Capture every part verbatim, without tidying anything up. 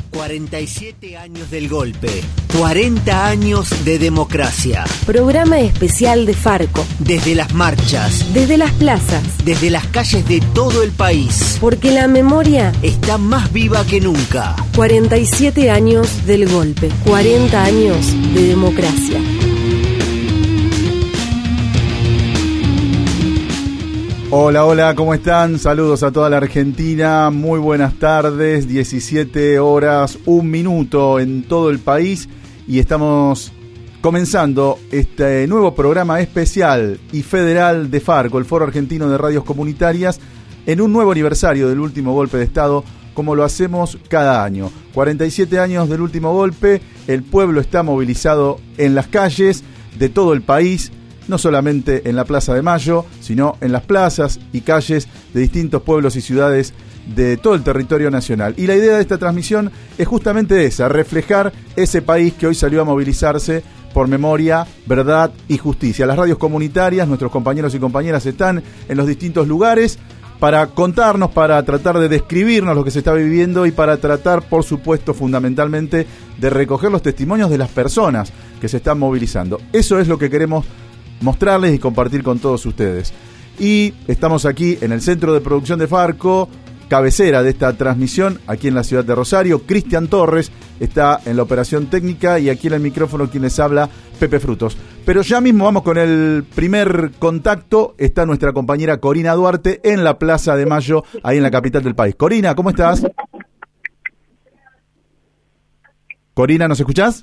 cuarenta y siete años del golpe, cuarenta años de democracia. Programa especial de Farco. Desde las marchas, desde las plazas, desde las calles de todo el país. Porque la memoria está más viva que nunca. cuarenta y siete años del golpe, cuarenta años de democracia. Hola, hola, ¿cómo están? Saludos a toda la Argentina, muy buenas tardes, diecisiete horas, un minuto en todo el país y estamos comenzando este nuevo programa especial y federal de Farco, el Foro Argentino de Radios Comunitarias, en un nuevo aniversario del último golpe de Estado, como lo hacemos cada año. cuarenta y siete años del último golpe, el pueblo está movilizado en las calles de todo el país, no solamente en la Plaza de Mayo, sino en las plazas y calles de distintos pueblos y ciudades de todo el territorio nacional. Y la idea de esta transmisión es justamente esa, reflejar ese país que hoy salió a movilizarse por memoria, verdad y justicia. Las radios comunitarias, nuestros compañeros y compañeras están en los distintos lugares para contarnos, para tratar de describirnos lo que se está viviendo y para tratar, por supuesto, fundamentalmente, de recoger los testimonios de las personas que se están movilizando. Eso es lo que queremos mostrarles y compartir con todos ustedes. Y estamos aquí en el Centro de Producción de Farco, cabecera de esta transmisión, aquí en la ciudad de Rosario. Cristian Torres está en la operación técnica y aquí en el micrófono quien les habla, Pepe Frutos. Pero ya mismo vamos con el primer contacto. Está nuestra compañera Corina Duarte en la Plaza de Mayo, ahí en la capital del país. Corina, ¿cómo estás? Corina, ¿nos escuchás?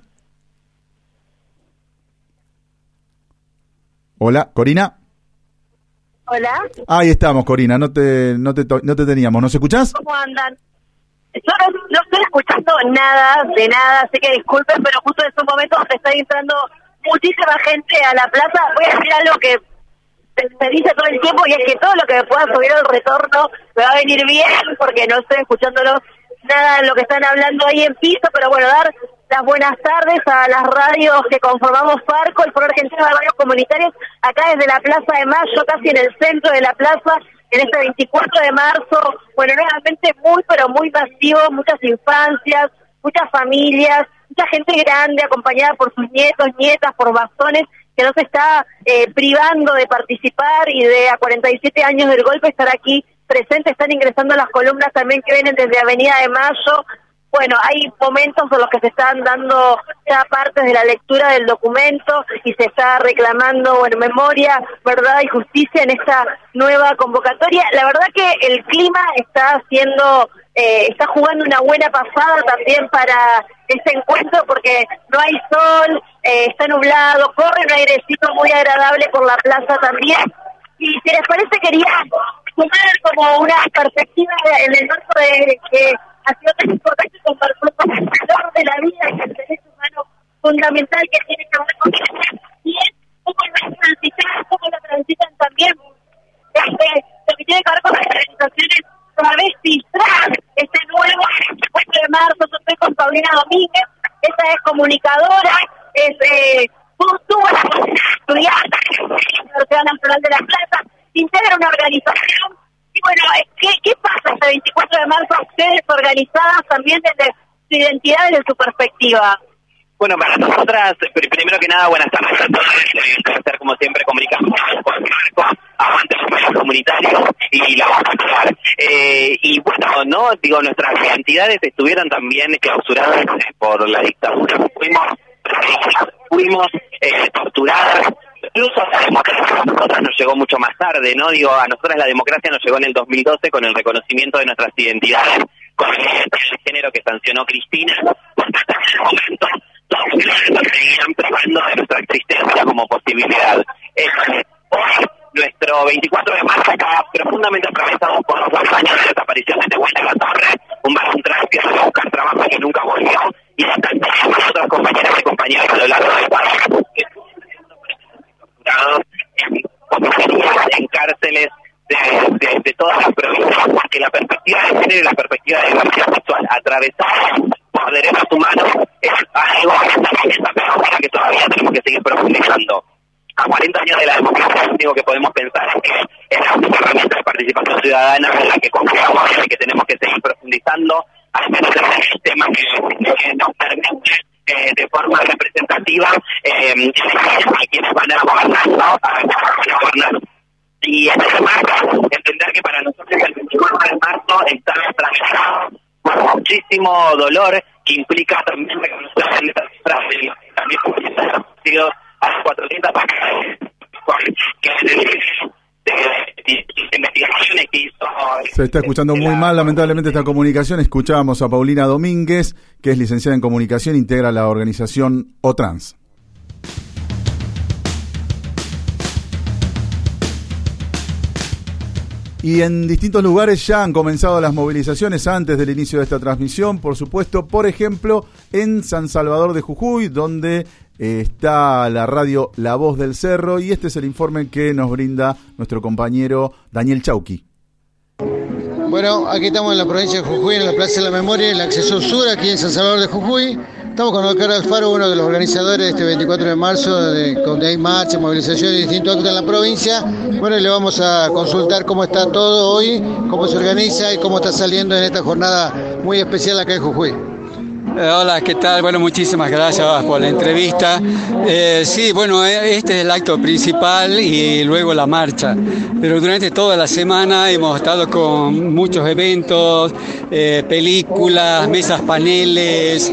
Hola, Corina. Hola. Ahí estamos, Corina, no te no te, no te teníamos. ¿Nos escuchás? ¿Cómo andan? Yo no, no estoy escuchando nada, de nada, así que disculpen, pero justo en estos momentos está entrando muchísima gente a la plaza. Voy a decir algo que se dice todo el tiempo y es que todo lo que me pueda subir al retorno me va a venir bien, porque no estoy escuchándolo nada de lo que están hablando ahí en piso, pero bueno, dar las buenas tardes a las radios que conformamos Farco, el Foro Argentino de Radios Comunitarias, acá desde la Plaza de Mayo, casi en el centro de la plaza, en este veinticuatro de marzo, bueno, nuevamente muy, pero muy masivo, muchas infancias, muchas familias, mucha gente grande acompañada por sus nietos, nietas, por bastones, que no se está eh, privando de participar y de a cuarenta y siete años del golpe estar aquí presentes. Están ingresando las columnas también que vienen desde Avenida de Mayo. Bueno, hay momentos en los que se están dando ya partes de la lectura del documento y se está reclamando, bueno, memoria, verdad y justicia en esta nueva convocatoria. La verdad que el clima está haciendo, eh, está jugando una buena pasada también para este encuentro, porque no hay sol, eh, está nublado, corre un airecito muy agradable por la plaza también. Y si les parece, quería sumar como una perspectiva en el marco de que ha sido tan importante compartir con el valor de la vida y el derecho humano fundamental que tiene que ver con eso. Y es cómo lo transitan, cómo lo transitan también desde lo que tiene que ver con las organizaciones travestis, trans, este nuevo veinticuatro de marzo. Yo estoy con Paulina Domínguez, esa es comunicadora, es eh, tuvo la posibilidad de estudiar en la Universidad Nacional de La Plata, integra una organización. Y bueno, ¿qué, ¿qué pasa este veinticuatro de marzo? Ustedes organizadas también desde su identidad, desde su perspectiva. Bueno, para nosotras, primero que nada, buenas tardes a todos. Un placer, como siempre, comunicamos con Marco, aguante los medios comunitarios y la vamos a actuar. Eh, y bueno, no, digo, nuestras identidades estuvieron también clausuradas por la dictadura. Fuimos, fuimos eh, torturadas. Incluso la democracia a nosotras nos llegó mucho más tarde, ¿no? Digo, a nosotras la democracia nos llegó en el dos mil doce con el reconocimiento de nuestras identidades, con el género que sancionó Cristina, porque hasta ese momento todos los que seguían privando de nuestra existencia como posibilidad. Eh, hoy, nuestro veinticuatro de marzo está profundamente atravesado por los dos años de desaparición de Tehuel de la Torre, un varón trans que fue a buscar trabajo que nunca volvió, y de tantísimas otras compañeras y compañeros a lo largo del país que en comisarías, en cárceles de, de, de todas las provincias, porque la perspectiva de género y la perspectiva de diversidad sexual atravesada por derechos humanos es algo que está en esta pedagogía que todavía tenemos que seguir profundizando. a cuarenta años de la democracia, lo único que podemos pensar es que es la única herramienta de participación ciudadana en la que confiamos y que tenemos que seguir profundizando, al menos en el sistema que, que nos permite eh, de forma representativa eh, a quienes van a gobernar, ¿no? A quienes van a gobernar. Y en ese marco, entender que para nosotros el veinticuatro de marzo está atravesado por muchísimo dolor, que implica también reconocer en estas cifras de también como han sido a las cuatrocientas que de investigaciones que hizo. Se está escuchando muy mal, lamentablemente, esta comunicación. Escuchábamos a Paulina Domínguez, que es licenciada en comunicación, integra la organización OTrans. Y en distintos lugares ya han comenzado las movilizaciones antes del inicio de esta transmisión. Por supuesto, por ejemplo, en San Salvador de Jujuy, donde eh, está la radio La Voz del Cerro. Y este es el informe que nos brinda nuestro compañero Daniel Chauqui. Bueno, aquí estamos en la provincia de Jujuy, en la Plaza de la Memoria, el acceso sur, aquí en San Salvador de Jujuy. Estamos con Oscar Alfaro, uno de los organizadores de este veinticuatro de marzo, de, donde hay marcha, movilización y distintos actos en la provincia. Bueno, y le vamos a consultar cómo está todo hoy, cómo se organiza y cómo está saliendo en esta jornada muy especial acá en Jujuy. Hola, ¿qué tal? Bueno, muchísimas gracias por la entrevista. Eh, sí, bueno, este es el acto principal y luego la marcha. Pero durante toda la semana hemos estado con muchos eventos, eh, películas, mesas, paneles,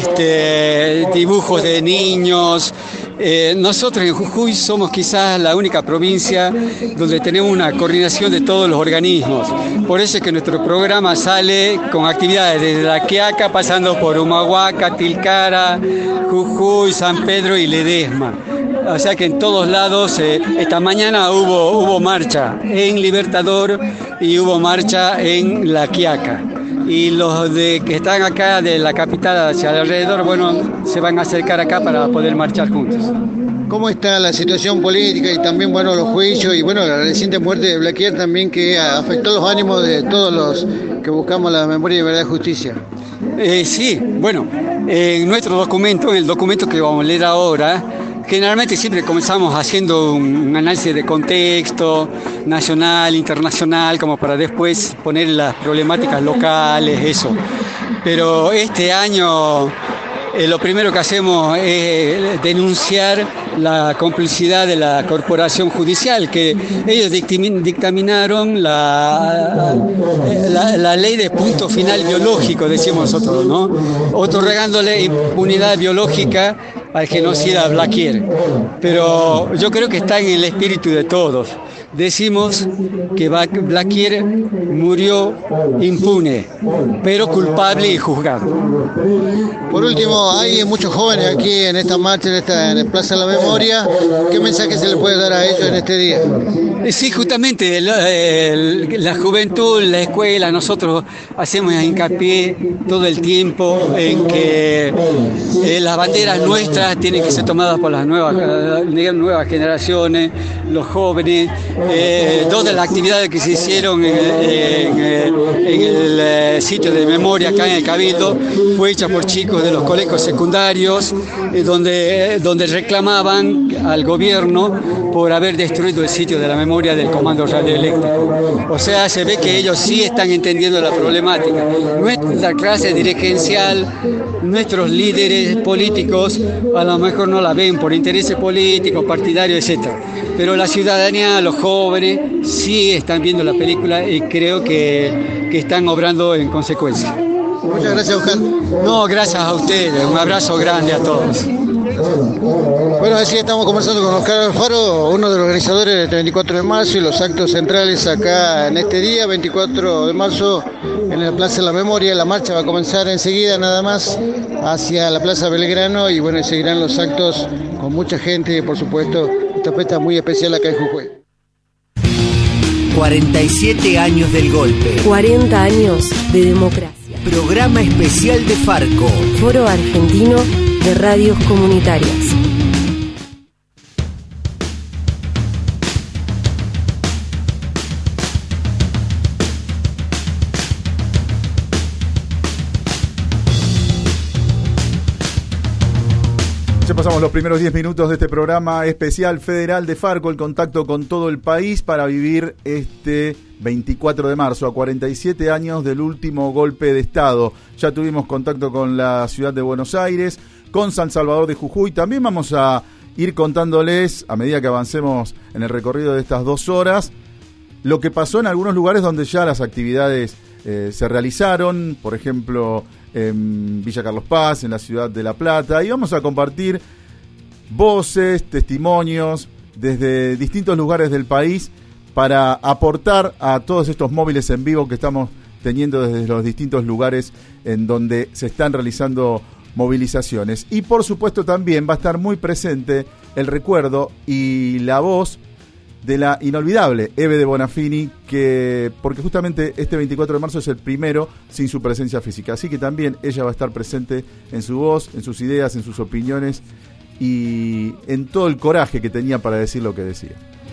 este, dibujos de niños. Eh, nosotros en Jujuy somos quizás la única provincia donde tenemos una coordinación de todos los organismos. Por eso es que nuestro programa sale con actividades desde La Quiaca, pasando por Humahuaca, Tilcara, Jujuy, San Pedro y Ledesma. O sea que en todos lados, eh, esta mañana hubo, hubo marcha en Libertador y hubo marcha en La Quiaca. Y los de que están acá de la capital hacia alrededor, bueno, se van a acercar acá para poder marchar juntos. ¿Cómo está la situación política y también, bueno, los juicios y, bueno, la reciente muerte de Blaquier también, que afectó los ánimos de todos los que buscamos la memoria de verdad y justicia? Eh, sí, bueno, en nuestro documento, en el documento que vamos a leer ahora, generalmente siempre comenzamos haciendo un análisis de contexto nacional, internacional, como para después poner las problemáticas locales, eso. Pero este año eh, lo primero que hacemos es denunciar la complicidad de la corporación judicial, que ellos dictaminaron la, la, la ley de punto final biológico, decimos nosotros, ¿no? Otorgándole impunidad biológica al genocida Blaquier. Pero yo creo que está en el espíritu de todos. Decimos que Blaquier murió impune, pero culpable y juzgado. Por último, hay muchos jóvenes aquí en esta marcha, en esta en el Plaza de la Memoria. ¿Qué mensaje se le puede dar a ellos en este día? Sí, justamente la, el, la juventud, la escuela, nosotros hacemos hincapié todo el tiempo en que eh, las banderas nuestras tienen que ser tomadas por las nuevas, las nuevas generaciones, los jóvenes. Eh, dos de las actividades que se hicieron en, en, en el eh, sitio de memoria acá en el Cabildo fue hecha por chicos de los colegios secundarios, eh, donde, donde reclamaban al gobierno por haber destruido el sitio de la memoria del Comando Radioeléctrico. O sea, se ve que ellos sí están entendiendo la problemática. Nuestra clase dirigencial, nuestros líderes políticos, a lo mejor no la ven por intereses políticos, partidarios, etcétera. Pero la ciudadanía, los jóvenes, sí están viendo la película y creo que, que están obrando en consecuencia. Muchas gracias, Oscar. No, gracias a ustedes. Un abrazo grande a todos. Bueno, así estamos conversando con Oscar Alfaro, uno de los organizadores de este veinticuatro de marzo y los actos centrales acá en este día, veinticuatro de marzo, en la Plaza de la Memoria. La marcha va a comenzar enseguida nada más hacia la Plaza Belgrano y bueno, seguirán los actos con mucha gente y por supuesto esta fiesta muy especial acá en Jujuy. cuarenta y siete años del golpe. cuarenta años de democracia. Programa especial de Farco. Foro Argentino de Radios Comunitarias. pasamos los primeros diez minutos de este programa especial federal de Farco, el contacto con todo el país para vivir este veinticuatro de marzo, a cuarenta y siete años del último golpe de Estado. Ya tuvimos contacto con la ciudad de Buenos Aires, con San Salvador de Jujuy. También vamos a ir contándoles, a medida que avancemos en el recorrido de estas dos horas, lo que pasó en algunos lugares donde ya las actividades eh, se realizaron, por ejemplo, en Villa Carlos Paz, en la ciudad de La Plata, y vamos a compartir voces, testimonios desde distintos lugares del país para aportar a todos estos móviles en vivo que estamos teniendo desde los distintos lugares en donde se están realizando movilizaciones. Y por supuesto también va a estar muy presente el recuerdo y la voz de la inolvidable Eve de Bonafini, que porque justamente este veinticuatro de marzo es el primero sin su presencia física, así que también ella va a estar presente en su voz, en sus ideas, en sus opiniones y en todo el coraje que tenía para decir lo que decía.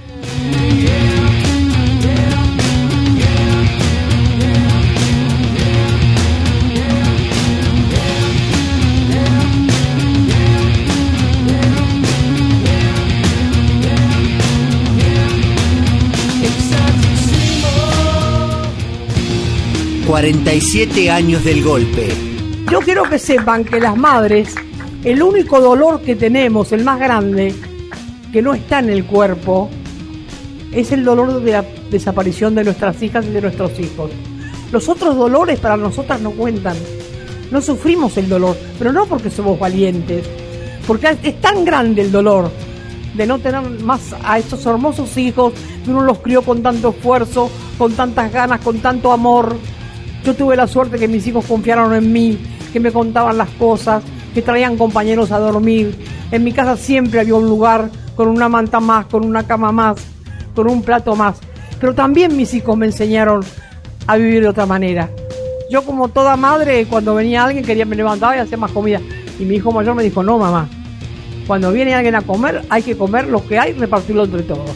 cuarenta y siete años del golpe. Yo quiero que sepan que las madres, el único dolor que tenemos, el más grande, que no está en el cuerpo, es el dolor de la desaparición de nuestras hijas y de nuestros hijos. Los otros dolores para nosotras no cuentan. No sufrimos el dolor, pero no porque somos valientes, porque es tan grande el dolor de no tener más a estos hermosos hijos que uno los crió con tanto esfuerzo, con tantas ganas, con tanto amor. Yo tuve la suerte que mis hijos confiaron en mí, que me contaban las cosas, que traían compañeros a dormir. En mi casa siempre había un lugar con una manta más, con una cama más, con un plato más. Pero también mis hijos me enseñaron a vivir de otra manera. Yo, como toda madre, cuando venía alguien quería me levantaba y hacía más comida. Y mi hijo mayor me dijo, no, mamá, cuando viene alguien a comer, hay que comer lo que hay y repartirlo entre todos.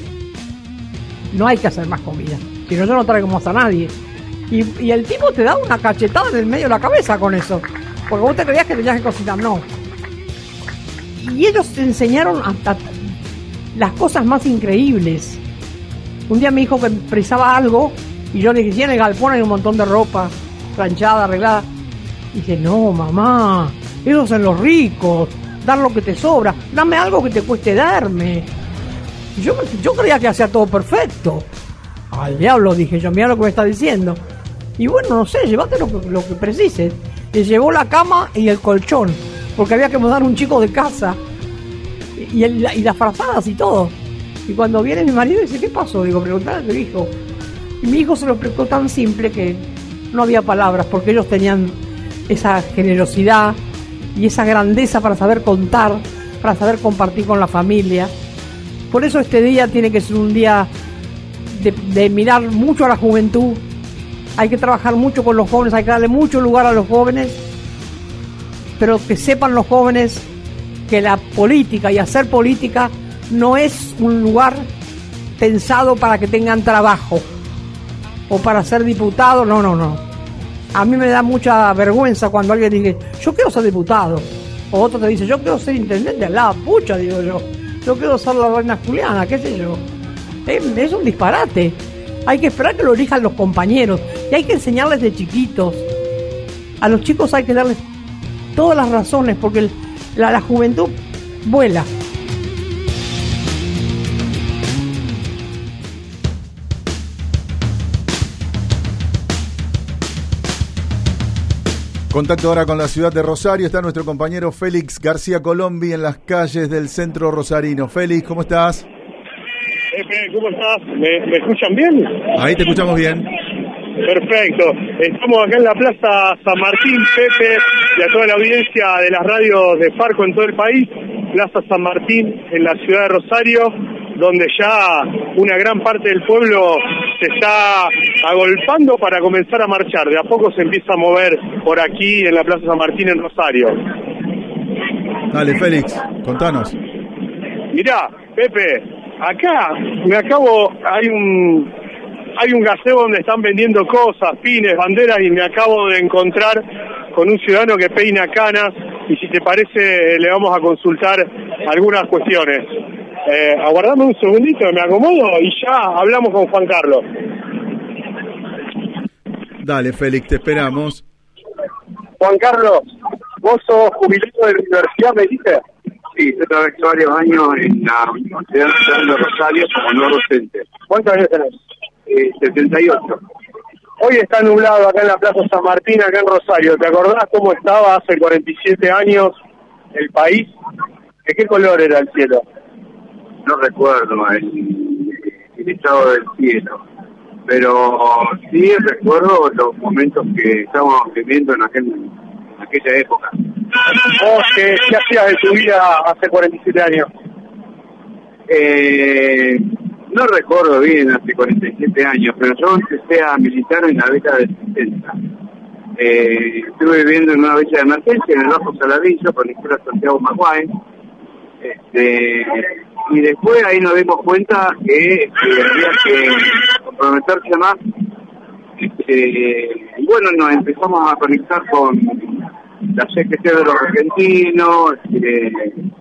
No hay que hacer más comida, si no, yo no traigo más a nadie. Y, y el tipo te da una cachetada en el medio de la cabeza con eso, porque vos te creías que tenías que cocinar, no. Y ellos te enseñaron hasta las cosas más increíbles. Un día me dijo que precisaba algo, y yo le dije, en el galpón hay un montón de ropa, planchada, arreglada. Y dice, no, mamá, esos son los ricos, dar lo que te sobra, dame algo que te cueste darme. Yo, yo creía que hacía todo perfecto. Al diablo, dije yo, mira lo que me está diciendo. Y bueno, no sé, llévate lo que, lo que precises. Le llevó la cama y el colchón, porque había que mudar un chico de casa. Y, el, y las frazadas y todo. Y cuando viene mi marido dice, ¿qué pasó? Digo, preguntale a tu hijo. Y mi hijo se lo explicó tan simple que no había palabras, porque ellos tenían esa generosidad y esa grandeza para saber contar, para saber compartir con la familia. Por eso este día tiene que ser un día de, de mirar mucho a la juventud. Hay que trabajar mucho con los jóvenes, hay que darle mucho lugar a los jóvenes, pero que sepan los jóvenes que la política y hacer política no es un lugar pensado para que tengan trabajo o para ser diputado, no, no, no. A mí me da mucha vergüenza cuando alguien dice, yo quiero ser diputado, o otro te dice, yo quiero ser intendente, la pucha, digo yo, yo quiero ser la reina Juliana, qué sé yo. Es, es un disparate. Hay que esperar que lo elijan los compañeros y hay que enseñarles de chiquitos. A los chicos hay que darles todas las razones, porque el, la, la juventud vuela. Contacto ahora con la ciudad de Rosario. Está nuestro compañero Félix García Colombi en las calles del centro rosarino. Félix, ¿cómo estás? Pepe, ¿cómo estás? ¿Me, ¿Me escuchan bien? Ahí te escuchamos bien. Perfecto. Estamos acá en la Plaza San Martín, Pepe, y a toda la audiencia de las radios de Farco en todo el país. Plaza San Martín en la ciudad de Rosario, donde ya una gran parte del pueblo se está agolpando para comenzar a marchar. De a poco se empieza a mover por aquí en la Plaza San Martín en Rosario. Dale, Félix, contanos. Mirá, Pepe, acá me acabo, hay un hay un gazebo donde están vendiendo cosas, pines, banderas, y me acabo de encontrar con un ciudadano que peina canas y si te parece le vamos a consultar algunas cuestiones. Eh, aguardame un segundito, me acomodo y ya hablamos con Juan Carlos. Dale, Félix, te esperamos. Juan Carlos, ¿vos sos jubilado de la universidad, me dijiste? Sí, yo trabajé varios años en la Universidad Nacional de Rosario como no docente. ¿Cuántos años tenés? Eh, setenta y ocho. Hoy está nublado acá en la Plaza San Martín, acá en Rosario. ¿Te acordás cómo estaba hace cuarenta y siete años el país? ¿De qué color era el cielo? No recuerdo el, el estado del cielo, pero sí recuerdo los momentos que estábamos viviendo en, aquel, en aquella época. ¿Vos qué, qué hacías de tu vida hace cuarenta y siete años? Eh, no recuerdo bien hace cuarenta y siete años, pero yo empecé a militar en la década del setenta. Eh, estuve viviendo en una villa de emergencia en el Bajo Saladillo con la escuela Santiago Maguay. Este, y después ahí nos dimos cuenta que, que había que comprometerse más. Este, y bueno, nos empezamos a conectar con la C G T de los argentinos, este,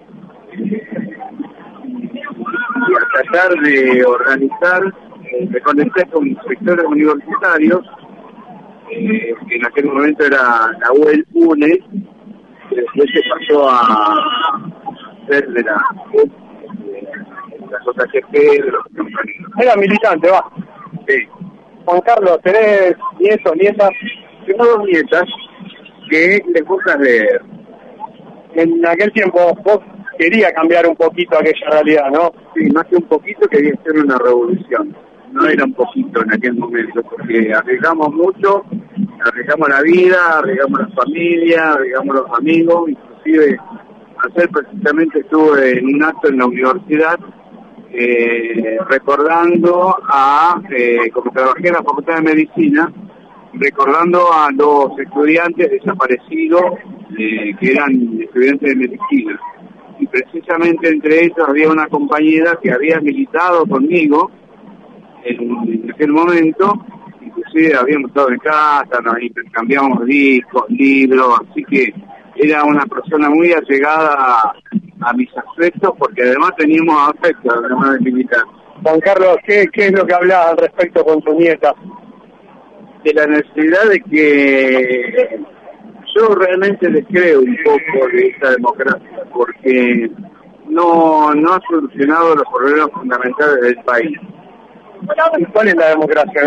y a tratar de organizar, me conecté con sectores universitarios, eh, que en aquel momento era la U E L P U N E, que después se pasó a ser de la, de la J G G, de los compañeros. Era militante, va. Sí. Juan Carlos, ¿tenés nietos, nietas? Tengo dos nietas que les gusta leer. En aquel tiempo vos querías cambiar un poquito aquella realidad, ¿no? Sí, más que un poquito quería hacer una revolución. No era un poquito en aquel momento, porque arriesgamos mucho, arriesgamos la vida, arriesgamos la familia, arriesgamos los amigos. Inclusive, ayer precisamente estuve en un acto en la universidad eh, recordando a, eh, como trabajé en la Facultad de Medicina, recordando a los estudiantes desaparecidos eh, que eran estudiantes de medicina. Y precisamente entre ellos había una compañera que había militado conmigo en, en aquel momento, inclusive habíamos estado en casa, nos intercambiamos discos, libros, así que era una persona muy allegada a, a mis afectos, porque además teníamos afectos, además de militar. Juan Carlos, ¿qué, qué es lo que hablás al respecto con tu nieta? De la necesidad de que yo realmente les creo un poco de esta democracia, porque no, no ha solucionado los problemas fundamentales del país. ¿Cuál es la democracia?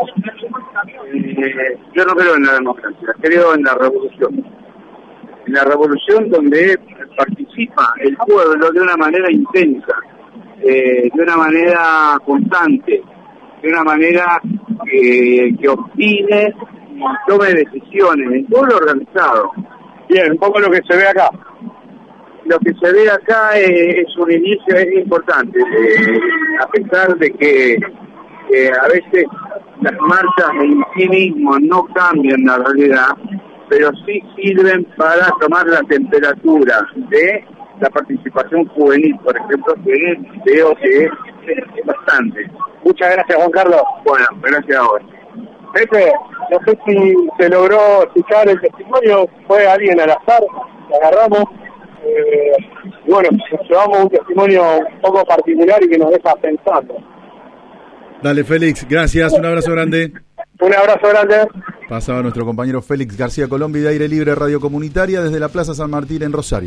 Eh, yo no creo en la democracia, creo en la revolución. En la revolución donde participa el pueblo de una manera intensa, eh, de una manera constante, de una manera que, que opine y tome decisiones en todo lo organizado. Bien, un poco lo que se ve acá. Lo que se ve acá es, es un inicio, es importante, eh, a pesar de que eh, a veces las marchas en sí mismos no cambian la realidad, pero sí sirven para tomar la temperatura de la participación juvenil, por ejemplo, que veo que es, es bastante. Muchas gracias, Juan Carlos. Bueno, gracias a vos. Pepe, no sé si se logró escuchar el testimonio, fue alguien al azar, lo agarramos. Eh, y bueno, nos llevamos un testimonio un poco particular y que nos deja pensando. Dale, Félix, gracias, un abrazo grande. Un abrazo grande. Pasaba nuestro compañero Félix García Colombi de Aire Libre Radio Comunitaria desde la Plaza San Martín en Rosario.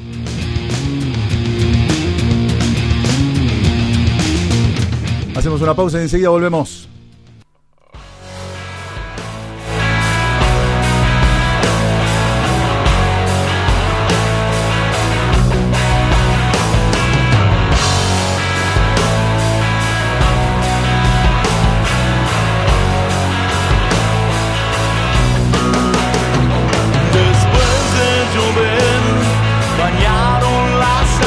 Hacemos una pausa y enseguida volvemos.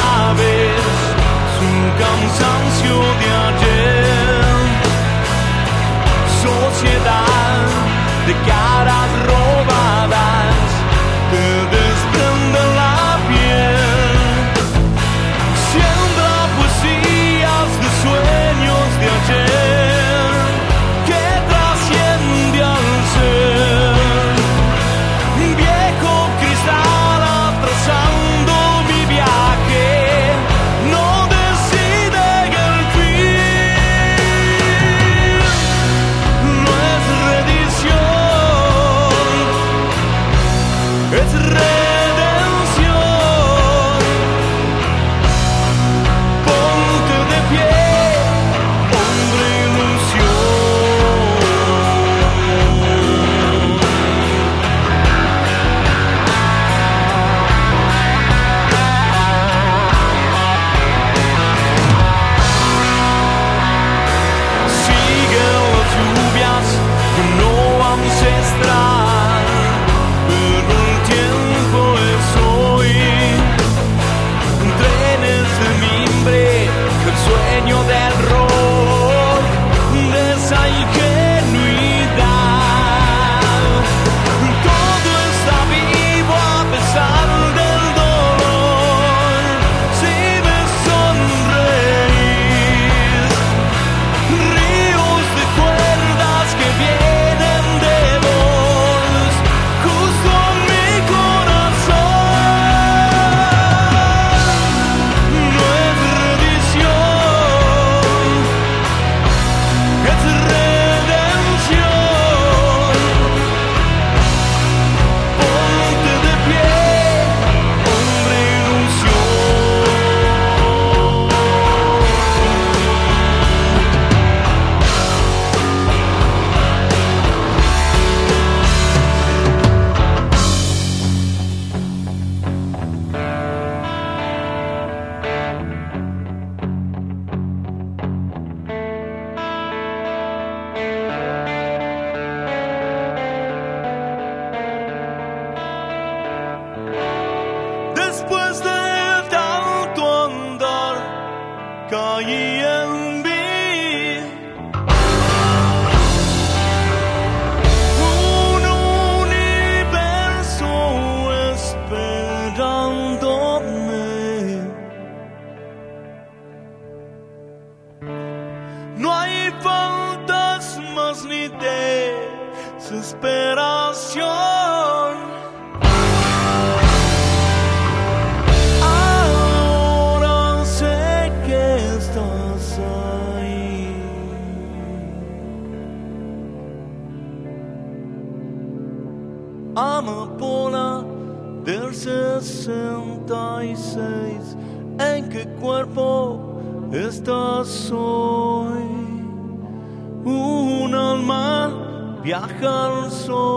Cansancio de ayer es redención. Ponte de pie, hombre ancestral, pero el tiempo es hoy. Trenes de mimbre, el sueño del rock, de esa ingenuidad. Todo está vivo a pesar del dolor. Si me sonreís, ríos de cuerdas que vienen de vos, justo en mi corazón. No es redición, es redención. Ponte de pie, hombre ilusión. Después de tanto andar, caí en mí un universo esperándome. No hay fantasmas ni desesperación. Ahora sé que estás ahí. Amapola del sesenta y seis, ¿en qué cuerpo estás hoy? Un alma viaja al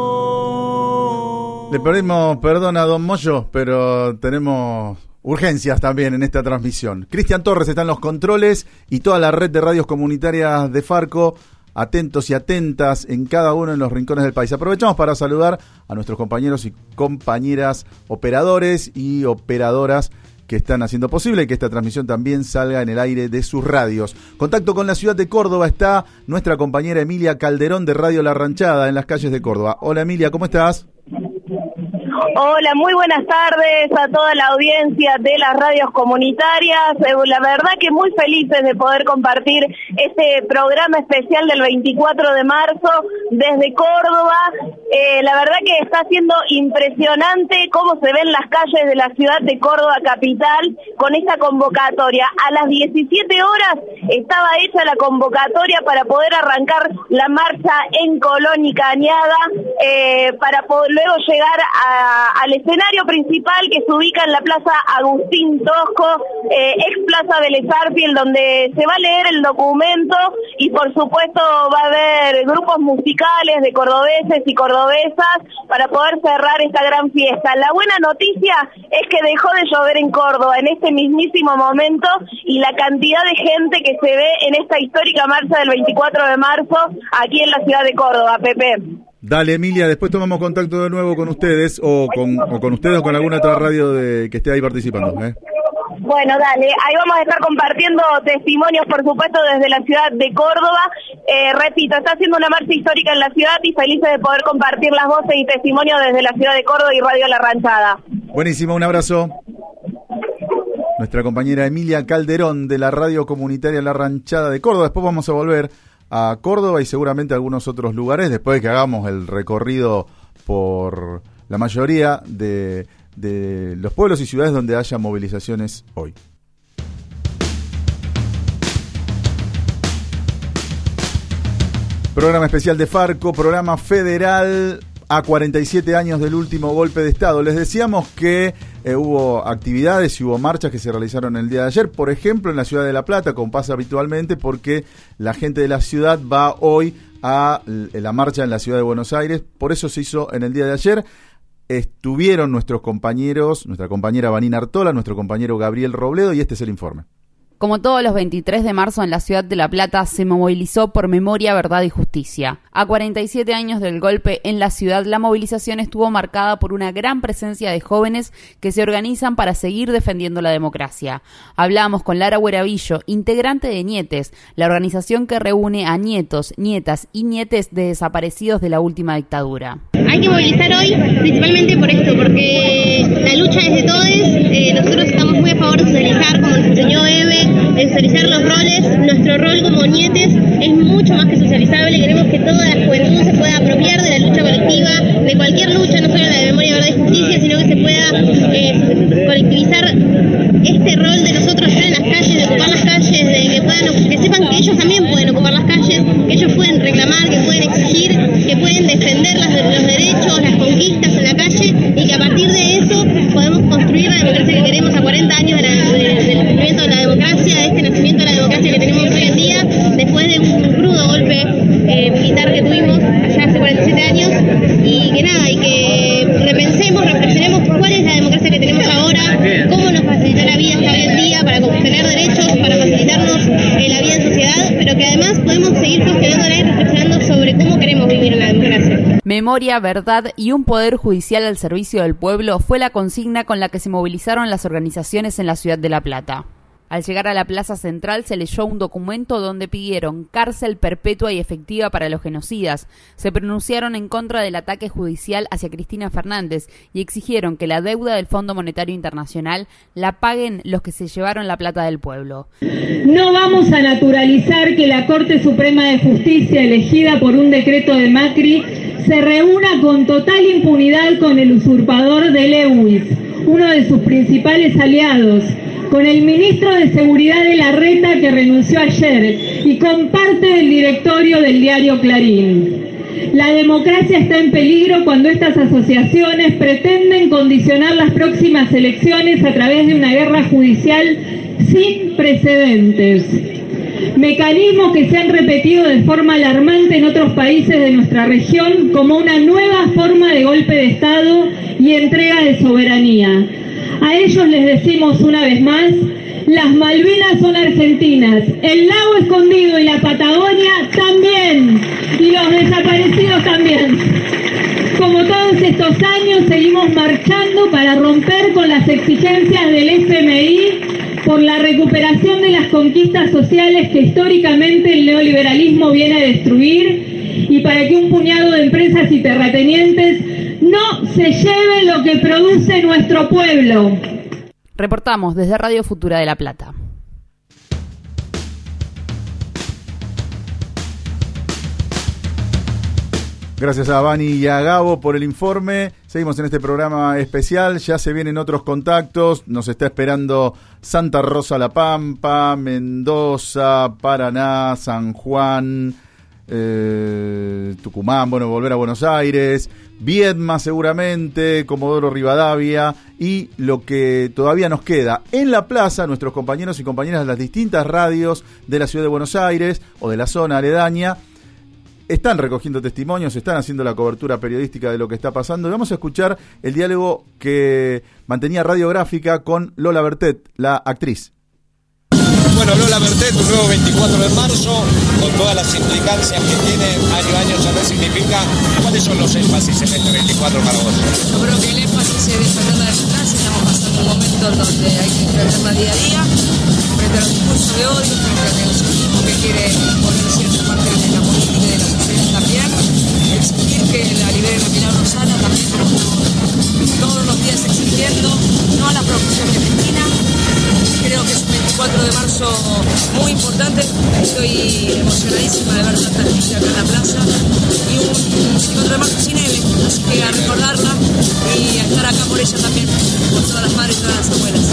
sol. Le pedimos perdón a Don Moyo, pero tenemos urgencias también en esta transmisión. Cristian Torres está en los controles y toda la red de radios comunitarias de Farco, atentos y atentas en cada uno de los rincones del país. Aprovechamos para saludar a nuestros compañeros y compañeras operadores y operadoras que están haciendo posible que esta transmisión también salga en el aire de sus radios. Contacto con la ciudad de Córdoba está nuestra compañera Emilia Calderón de Radio La Ranchada en las calles de Córdoba. Hola Emilia, ¿cómo estás? Hola, muy buenas tardes a toda la audiencia de las radios comunitarias. Eh, La verdad que muy felices de poder compartir este programa especial del veinticuatro de marzo desde Córdoba. Eh, la verdad que está siendo impresionante cómo se ven las calles de la ciudad de Córdoba capital con esta convocatoria. A las diecisiete horas estaba hecha la convocatoria para poder arrancar la marcha en Colón y Cañada, eh, para poder luego llegar a al escenario principal que se ubica en la Plaza Agustín Tosco, eh, ex Plaza Vélez Arfield, donde se va a leer el documento y por supuesto va a haber grupos musicales de cordobeses y cordobesas para poder cerrar esta gran fiesta. La buena noticia es que dejó de llover en Córdoba en este mismísimo momento y la cantidad de gente que se ve en esta histórica marcha del veinticuatro de marzo aquí en la ciudad de Córdoba, Pepe. Dale, Emilia, después tomamos contacto de nuevo con ustedes o con, o con ustedes o con alguna otra radio de, que esté ahí participando, ¿eh? Bueno, dale, ahí vamos a estar compartiendo testimonios, por supuesto, desde la ciudad de Córdoba. Eh, repito, está haciendo una marcha histórica en la ciudad y felices de poder compartir las voces y testimonios desde la ciudad de Córdoba y Radio La Ranchada. Buenísimo, un abrazo. Nuestra compañera Emilia Calderón de la radio comunitaria La Ranchada de Córdoba. Después vamos a volver a Córdoba y seguramente a algunos otros lugares después de que hagamos el recorrido por la mayoría de, de los pueblos y ciudades donde haya movilizaciones hoy. Programa especial de Farco, programa federal a cuarenta y siete años del último golpe de Estado. Les decíamos que eh, hubo actividades y hubo marchas que se realizaron el día de ayer, por ejemplo en la ciudad de La Plata, como pasa habitualmente, porque la gente de la ciudad va hoy a la marcha en la ciudad de Buenos Aires. Por eso se hizo en el día de ayer. Estuvieron nuestros compañeros, nuestra compañera Vanina Artola, nuestro compañero Gabriel Robledo, y este es el informe. Como todos los veintitrés de marzo en la ciudad de La Plata, se movilizó por memoria, verdad y justicia. A cuarenta y siete años del golpe en la ciudad, la movilización estuvo marcada por una gran presencia de jóvenes que se organizan para seguir defendiendo la democracia. Hablamos con Lara Hueravillo, integrante de Nietes, la organización que reúne a nietos, nietas y nietes de desaparecidos de la última dictadura. Hay que movilizar hoy principalmente por esto, porque la lucha es de todos. Eh, nosotros estamos muy a favor de socializar, como nos enseñó Eve, de socializar los roles. Nuestro rol como nietes es mucho más que socializable. Queremos que toda la juventud se pueda apropiar de la lucha colectiva, de cualquier lucha, no solo la de memoria, verdad y justicia, sino que se pueda eh, colectivizar este rol de nosotros estar en las calles, de ocupar las calles, de que puedan, que sepan que ellos también pueden ocupar las calles, que ellos pueden reclamar, que pueden exigir, que pueden defender las, los derechos, las conquistas en la calle, y que a partir de eso podemos construir la democracia que queremos a cuarenta años de la, de, del nacimiento de la democracia, de este nacimiento de la democracia que tenemos hoy en día, después de un crudo golpe eh, militar que tuvimos allá hace cuarenta y siete años, y que nada, y que repensemos, reflexionemos cuál es la democracia que tenemos ahora, cómo nos facilita la vida hasta hoy en día para obtener derechos, para facilitarnos eh, la vida en sociedad, pero que además podemos seguir cuestionándola y reflexionando sobre cómo queremos vivir en la democracia. Memoria, verdad y un poder judicial al servicio del pueblo fue la consigna con la que se movilizaron las organizaciones en la ciudad de La Plata. Al llegar a la plaza central se leyó un documento donde pidieron cárcel perpetua y efectiva para los genocidas, se pronunciaron en contra del ataque judicial hacia Cristina Fernández y exigieron que la deuda del Fondo Monetario Internacional la paguen los que se llevaron la plata del pueblo. No vamos a naturalizar que la Corte Suprema de Justicia, elegida por un decreto de Macri, se reúna con total impunidad con el usurpador de Lewis, uno de sus principales aliados, con el ministro de Seguridad de Larreta que renunció ayer y con parte del directorio del diario Clarín. La democracia está en peligro cuando estas asociaciones pretenden condicionar las próximas elecciones a través de una guerra judicial sin precedentes. Mecanismos que se han repetido de forma alarmante en otros países de nuestra región como una nueva forma de golpe de Estado y entrega de soberanía. A ellos les decimos una vez más, las Malvinas son argentinas, el lago escondido y la Patagonia también, y los desaparecidos también. Como todos estos años seguimos marchando para romper con las exigencias del F M I por la recuperación de las conquistas sociales que históricamente el neoliberalismo viene a destruir y para que un puñado de empresas y terratenientes no se lleve lo que produce nuestro pueblo. Reportamos desde Radio Futura de La Plata. Gracias a Vani y a Gabo por el informe. Seguimos en este programa especial. Ya se vienen otros contactos. Nos está esperando Santa Rosa La Pampa, Mendoza, Paraná, San Juan, eh, Tucumán, bueno, volver a Buenos Aires, Viedma seguramente, Comodoro Rivadavia y lo que todavía nos queda. En la plaza, nuestros compañeros y compañeras de las distintas radios de la ciudad de Buenos Aires o de la zona aledaña están recogiendo testimonios, están haciendo la cobertura periodística de lo que está pasando. Y vamos a escuchar el diálogo que mantenía Radiográfica con Lola Bertet, la actriz. Bueno, Lola Bertet, un nuevo veinticuatro de marzo, con todas las implicancias que tiene año a año, ya no significa. ¿Cuáles son los énfasis en este veinticuatro para vos? Yo creo que el énfasis es defender la democracia. Estamos pasando un momento donde hay que enfrentarla día a día, frente a los discursos de odio, frente al negacionismo que quiere imponer cierta parte de la política y de la sociedad también, exigir que la liberen a Pilar Rosana, también todos los días exigiendo, no a la producción argentina. Creo que es un veinticuatro de marzo muy importante, estoy emocionadísima de ver tanta gente acá en la plaza, y un veinticuatro de marzo sin Eve, así que a recordarla y a estar acá por ella también, por todas las madres y todas las abuelas. ¿Qué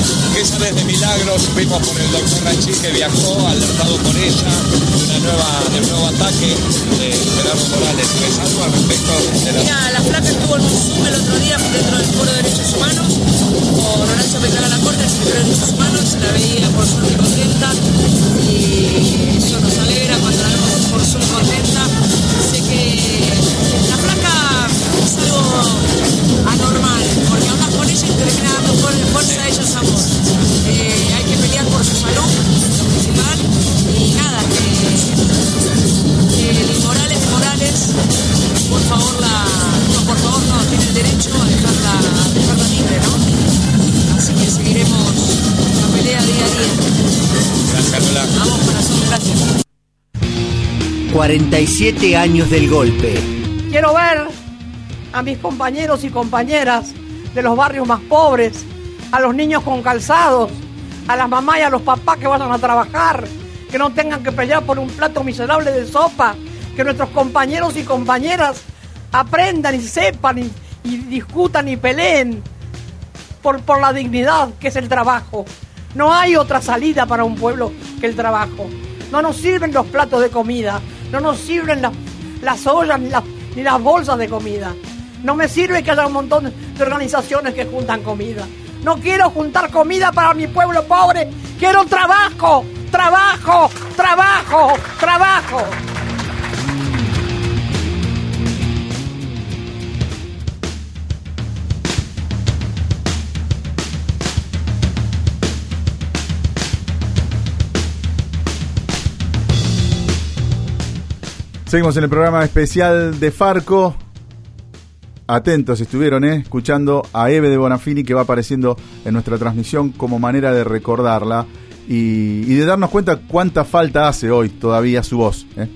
Avisarles de milagros, supimos por el doctor Rachí que viajó, alertado por ella, de, una nueva, de un nuevo ataque de Gerardo Morales. ¿Ves algo al respecto? De la... Mira, la flaca estuvo en un Zoom el otro día dentro del Foro de Derechos Humanos, con Horacio Pecala Lacorte, el secretario de Derechos Humanos, se la veía por Zoom muy contenta, y eso nos alegra cuando la vemos por Zoom contenta. Sé que la flaca es algo anormal, porque hablas con ella y te termina dando fuerza a ella es amor. Eh, hay que pelear por su salud, lo principal, y nada, que, que el Morales de Morales, por favor, la, no, por favor, no, tiene el derecho a dejarla, a dejarla libre, ¿no? Así que seguiremos la pelea día a día. Gracias, Lola. Vamos, corazón, gracias. cuarenta y siete años del golpe. Quiero ver a mis compañeros y compañeras de los barrios más pobres, a los niños con calzados, a las mamás y a los papás que vayan a trabajar, que no tengan que pelear por un plato miserable de sopa, que nuestros compañeros y compañeras aprendan y sepan y, y discutan y peleen por, por la dignidad que es el trabajo. No hay otra salida para un pueblo que el trabajo. No nos sirven los platos de comida, no nos sirven las, las ollas ni las, ni las bolsas de comida. No me sirve que haya un montón de organizaciones que juntan comida. No quiero juntar comida para mi pueblo pobre. Quiero trabajo, trabajo, trabajo, trabajo. Seguimos en el programa especial de Farco. Atentos estuvieron, ¿eh? escuchando a Eve de Bonafini, que va apareciendo en nuestra transmisión como manera de recordarla y, y de darnos cuenta cuánta falta hace hoy todavía su voz. ¿eh?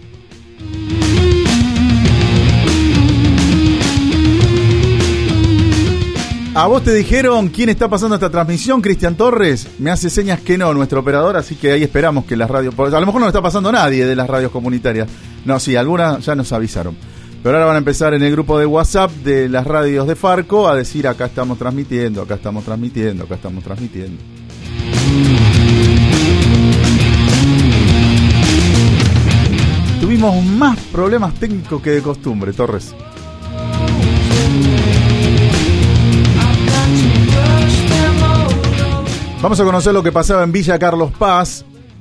¿A vos te dijeron quién está pasando esta transmisión, Cristian Torres? Me hace señas que no, nuestro operador, así que ahí esperamos que las radios... A lo mejor no está pasando nadie de las radios comunitarias. No, sí, algunas ya nos avisaron. Pero ahora van a empezar en el grupo de WhatsApp de las radios de Farco a decir acá estamos transmitiendo, acá estamos transmitiendo, acá estamos transmitiendo. Tuvimos más problemas técnicos que de costumbre, Torres. Vamos a conocer lo que pasaba en Villa Carlos Paz,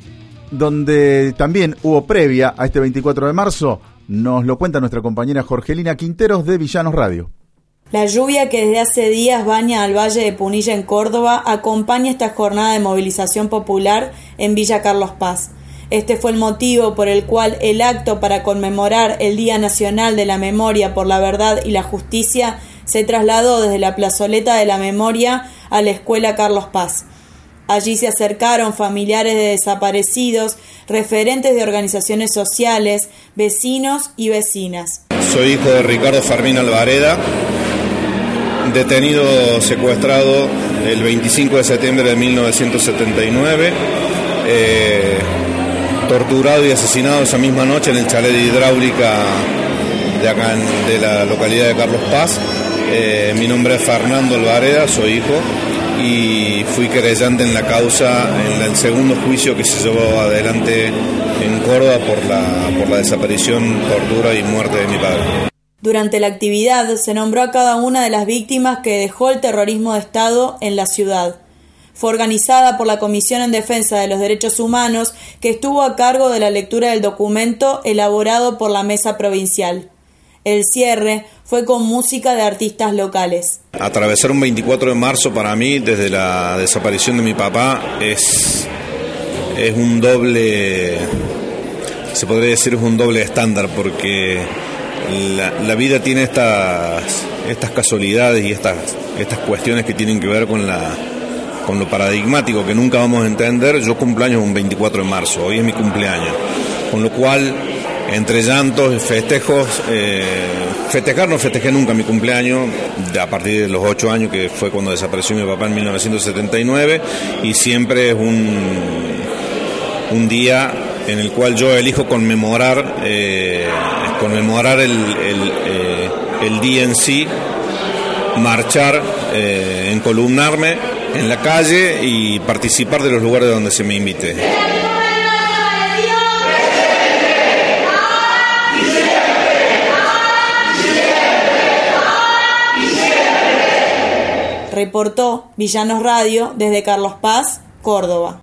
donde también hubo previa a este veinticuatro de marzo. Nos lo cuenta nuestra compañera Jorgelina Quinteros de Villanos Radio. La lluvia que desde hace días baña al Valle de Punilla en Córdoba acompaña esta jornada de movilización popular en Villa Carlos Paz. Este fue el motivo por el cual el acto para conmemorar el Día Nacional de la Memoria por la Verdad y la Justicia se trasladó desde la plazoleta de la Memoria a la Escuela Carlos Paz. Allí se acercaron familiares de desaparecidos, referentes de organizaciones sociales, vecinos y vecinas. Soy hijo de Ricardo Fermín Alvareda, detenido, secuestrado el veinticinco de septiembre de mil novecientos setenta y nueve, eh, torturado y asesinado esa misma noche en el chalet de hidráulica de acá en, de la localidad de Carlos Paz. Eh, mi nombre es Fernando Alvareda, soy hijo y fui querellante en la causa, en el segundo juicio que se llevó adelante en Córdoba por la, por la desaparición, tortura y muerte de mi padre. Durante la actividad se nombró a cada una de las víctimas que dejó el terrorismo de Estado en la ciudad. Fue organizada por la Comisión en Defensa de los Derechos Humanos, que estuvo a cargo de la lectura del documento elaborado por la Mesa Provincial. El cierre fue con música de artistas locales. Atravesar un veinticuatro de marzo para mí, desde la desaparición de mi papá, es, es un doble, se podría decir es un doble estándar, porque la, la vida tiene estas, estas casualidades y estas, estas cuestiones que tienen que ver con, la, con lo paradigmático que nunca vamos a entender. Yo cumpleaños un veinticuatro de marzo, hoy es mi cumpleaños, con lo cual... Entre llantos, festejos, eh, festejar no festejé nunca mi cumpleaños, a partir de los ocho años, que fue cuando desapareció mi papá en mil novecientos setenta y nueve, y siempre es un, un día en el cual yo elijo conmemorar, eh, conmemorar el, el, eh, el día en sí, marchar, eh, encolumnarme en la calle y participar de los lugares donde se me invite. Reportó Villanos Radio desde Carlos Paz, Córdoba.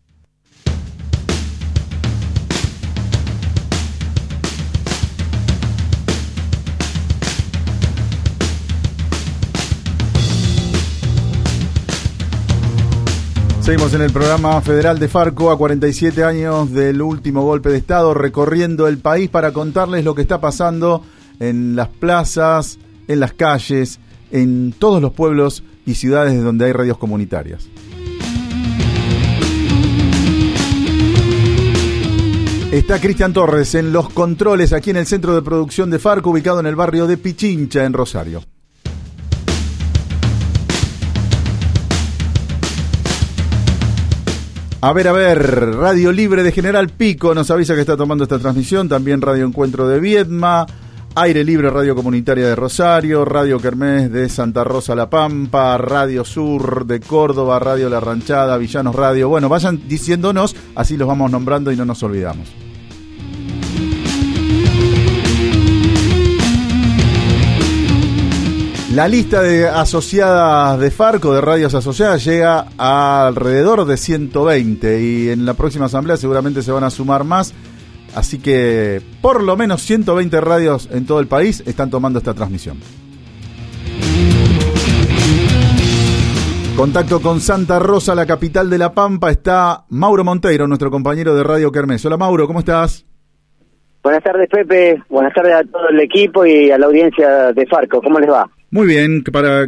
Seguimos en el programa federal de Farco a cuarenta y siete años del último golpe de Estado, recorriendo el país para contarles lo que está pasando en las plazas, en las calles, en todos los pueblos y ciudades donde hay radios comunitarias. Está Cristian Torres en los controles aquí en el centro de producción de Farco, ubicado en el barrio de Pichincha, en Rosario. A ver, a ver, Radio Libre de General Pico nos avisa que está tomando esta transmisión, también Radio Encuentro de Viedma, Aire Libre Radio Comunitaria de Rosario, Radio Kermés de Santa Rosa La Pampa, Radio Sur de Córdoba, Radio La Ranchada, Villanos Radio. Bueno, vayan diciéndonos, así los vamos nombrando y no nos olvidamos. La lista de asociadas de Farco, de radios asociadas, llega a alrededor de ciento veinte y en la próxima asamblea seguramente se van a sumar más. Así que por lo menos ciento veinte radios en todo el país están tomando esta transmisión. Contacto con Santa Rosa, la capital de La Pampa. Está Mauro Monteiro, nuestro compañero de Radio Kermés. Hola Mauro, ¿cómo estás? Buenas tardes Pepe, buenas tardes a todo el equipo y a la audiencia de Farco. ¿Cómo les va? Muy bien, para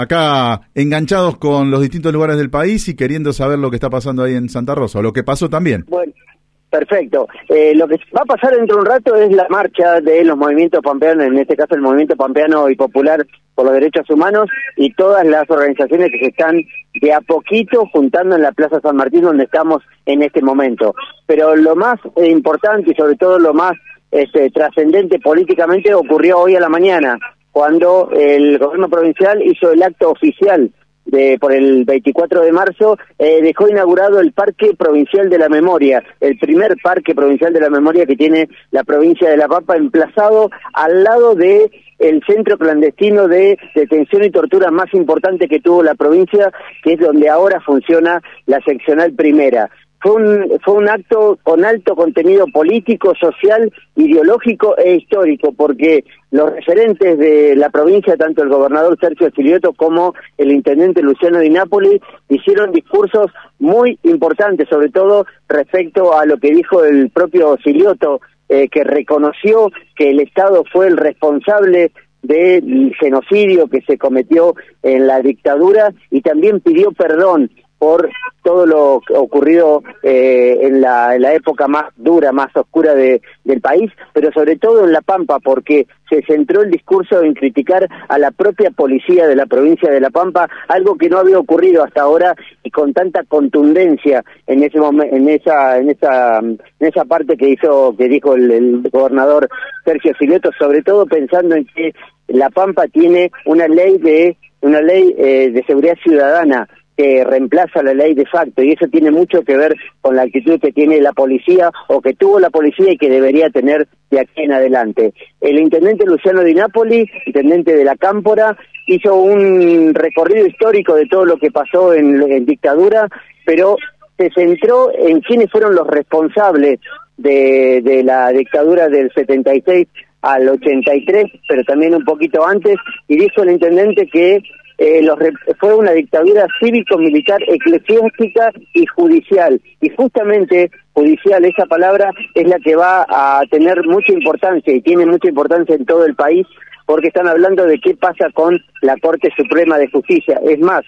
acá enganchados con los distintos lugares del país y queriendo saber lo que está pasando ahí en Santa Rosa, o lo que pasó también. Bueno, perfecto. Eh, lo que va a pasar dentro de un rato es la marcha de los movimientos pampeanos, en este caso el Movimiento Pampeano y Popular por los Derechos Humanos y todas las organizaciones que se están de a poquito juntando en la Plaza San Martín, donde estamos en este momento. Pero lo más eh, importante y sobre todo lo más este, trascendente políticamente ocurrió hoy a la mañana, cuando el gobierno provincial hizo el acto oficial de por el veinticuatro de marzo, eh, dejó inaugurado el Parque Provincial de la Memoria, el primer Parque Provincial de la Memoria que tiene la provincia de La Pampa, emplazado al lado de el centro clandestino de detención y tortura más importante que tuvo la provincia, que es donde ahora funciona la seccional primera. Fue un, fue un acto con alto contenido político, social, ideológico e histórico, porque los referentes de la provincia, tanto el gobernador Sergio Silioto como el intendente Luciano Di Napoli, hicieron discursos muy importantes, sobre todo respecto a lo que dijo el propio Silioto, eh, que reconoció que el Estado fue el responsable del genocidio que se cometió en la dictadura y también pidió perdón por todo lo ocurrido eh, en, la, en la época más dura, más oscura de, del país, pero sobre todo en La Pampa, porque se centró el discurso en criticar a la propia policía de la provincia de La Pampa, algo que no había ocurrido hasta ahora y con tanta contundencia en ese momento, en esa, en esa, en esa parte que hizo, que dijo el, el gobernador Sergio Silioto, sobre todo pensando en que La Pampa tiene una ley de, una ley eh, de seguridad ciudadana que reemplaza la ley de facto, y eso tiene mucho que ver con la actitud que tiene la policía, o que tuvo la policía y que debería tener de aquí en adelante. El intendente Luciano Di Napoli, intendente de la Cámpora, hizo un recorrido histórico de todo lo que pasó en, en dictadura, pero se centró en quiénes fueron los responsables de, de la dictadura del setenta y seis al ochenta y tres, pero también un poquito antes, y dijo el intendente que Eh, los, fue una dictadura cívico-militar, eclesiástica y judicial, y justamente judicial, esa palabra es la que va a tener mucha importancia y tiene mucha importancia en todo el país, porque están hablando de qué pasa con la Corte Suprema de Justicia. Es más,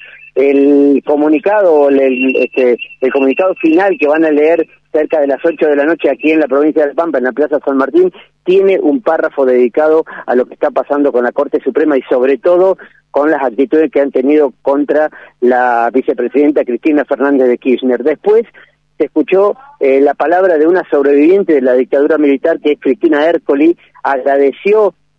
el comunicado, el, este, el comunicado final que van a leer cerca de las ocho de la noche aquí en la provincia de La Pampa, en la Plaza San Martín, tiene un párrafo dedicado a lo que está pasando con la Corte Suprema y sobre todo con las actitudes que han tenido contra la vicepresidenta Cristina Fernández de Kirchner. Después se escuchó eh, la palabra de una sobreviviente de la dictadura militar, que es Cristina Ercoli. Agradeció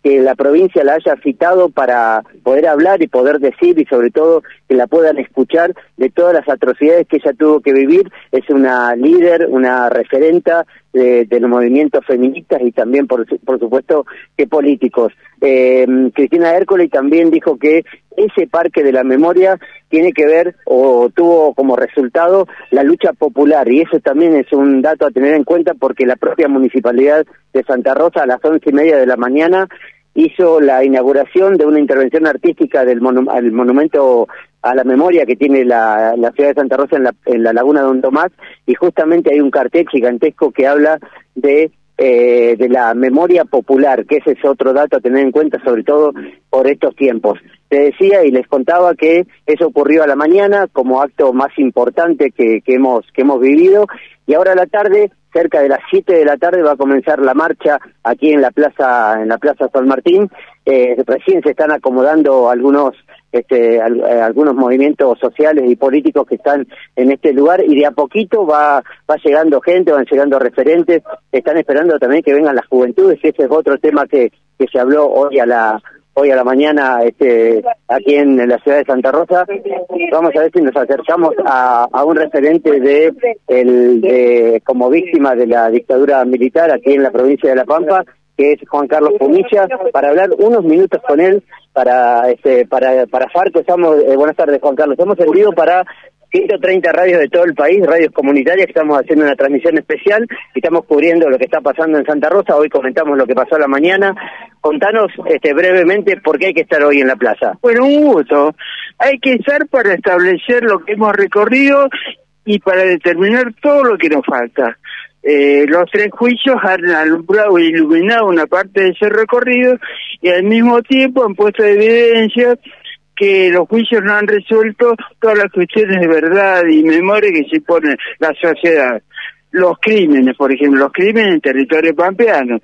que la provincia la haya citado para poder hablar y poder decir, y sobre todo que la puedan escuchar de todas las atrocidades que ella tuvo que vivir. Es una líder, una referenta de, de los movimientos feministas y también, por, por supuesto, que políticos. Eh, Cristina Hércules también dijo que ese Parque de la Memoria tiene que ver o tuvo como resultado la lucha popular, y eso también es un dato a tener en cuenta, porque la propia Municipalidad de Santa Rosa a las once y media de la mañana hizo la inauguración de una intervención artística del monu al monumento a la memoria que tiene la, la ciudad de Santa Rosa en la, en la laguna de Don Tomás, y justamente hay un cartel gigantesco que habla de eh, de la memoria popular, que ese es otro dato a tener en cuenta, sobre todo por estos tiempos. Te decía y les contaba que eso ocurrió a la mañana como acto más importante que, que hemos que hemos vivido, y ahora a la tarde, cerca de las siete de la tarde, va a comenzar la marcha aquí en la plaza en la plaza San Martín. Eh, recién se están acomodando algunos este, al, eh, algunos movimientos sociales y políticos que están en este lugar, y de a poquito va va llegando gente, van llegando referentes. Están esperando también que vengan las juventudes, y ese es otro tema que que se habló hoy a la hoy a la mañana este, aquí en, en la ciudad de Santa Rosa. Vamos a ver si nos acercamos a, a un referente de, el, de como víctima de la dictadura militar aquí en la provincia de La Pampa, que es Juan Carlos Pumilla, para hablar unos minutos con él para este para para Farco. Estamos eh, buenas tardes, Juan Carlos. Estamos en vivo para ciento treinta radios de todo el país, radios comunitarias, que estamos haciendo una transmisión especial y estamos cubriendo lo que está pasando en Santa Rosa. Hoy comentamos lo que pasó a la mañana. Contanos este, brevemente por qué hay que estar hoy en la plaza. Bueno, un gusto. Hay que estar para establecer lo que hemos recorrido y para determinar todo lo que nos falta. Eh, los tres juicios han alumbrado e iluminado una parte de ese recorrido, y al mismo tiempo han puesto en evidencia que los juicios no han resuelto todas las cuestiones de verdad y memoria que se pone la sociedad. Los crímenes, por ejemplo, los crímenes en territorio pampeano,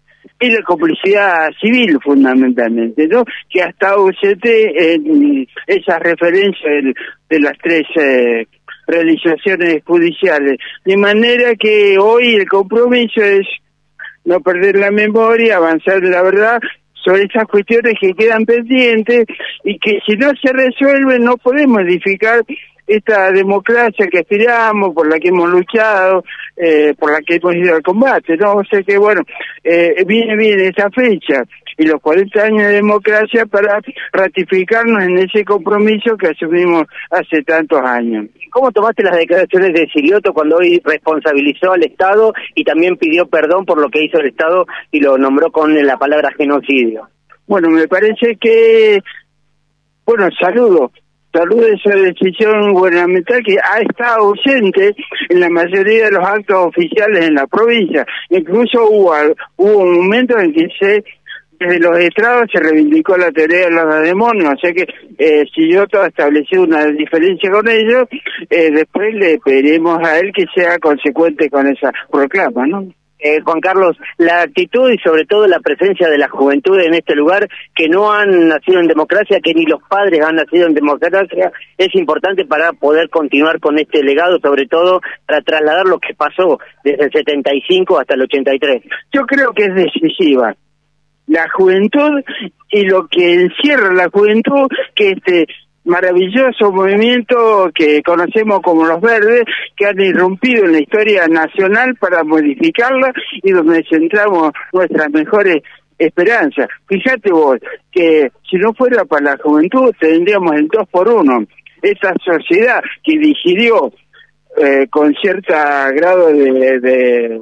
y la complicidad civil fundamentalmente, ¿no?, que ha estado ausente en esas referencias de, de las tres eh, realizaciones judiciales. De manera que hoy el compromiso es no perder la memoria, avanzar en la verdad sobre esas cuestiones que quedan pendientes, y que si no se resuelven no podemos edificar esta democracia que aspiramos, por la que hemos luchado, eh, por la que hemos ido al combate, ¿no? O sea que, bueno, eh, viene bien esa fecha y los cuarenta años de democracia para ratificarnos en ese compromiso que asumimos hace tantos años. ¿Cómo tomaste las declaraciones de Silioto cuando hoy responsabilizó al Estado y también pidió perdón por lo que hizo el Estado y lo nombró con la palabra genocidio? Bueno, me parece que, bueno, saludo. Saludo esa decisión gubernamental que ha estado ausente en la mayoría de los actos oficiales en la provincia. Incluso hubo, hubo un momento en que se, desde los estrados se reivindicó la teoría de los demonios, o sea que eh, si yo todo establecido una diferencia con ellos, eh, después le pediremos a él que sea consecuente con esa proclama, ¿no? Eh, Juan Carlos, la actitud y sobre todo la presencia de la juventud en este lugar, que no han nacido en democracia, que ni los padres han nacido en democracia, es importante para poder continuar con este legado, sobre todo para trasladar lo que pasó desde el setenta y cinco hasta el ochenta y tres. Yo creo que es decisiva la juventud y lo que encierra la juventud, que este maravilloso movimiento que conocemos como los Verdes, que han irrumpido en la historia nacional para modificarla y donde centramos nuestras mejores esperanzas. Fíjate vos que si no fuera para la juventud tendríamos el dos por uno. Esa sociedad que digirió eh, con cierto grado de, de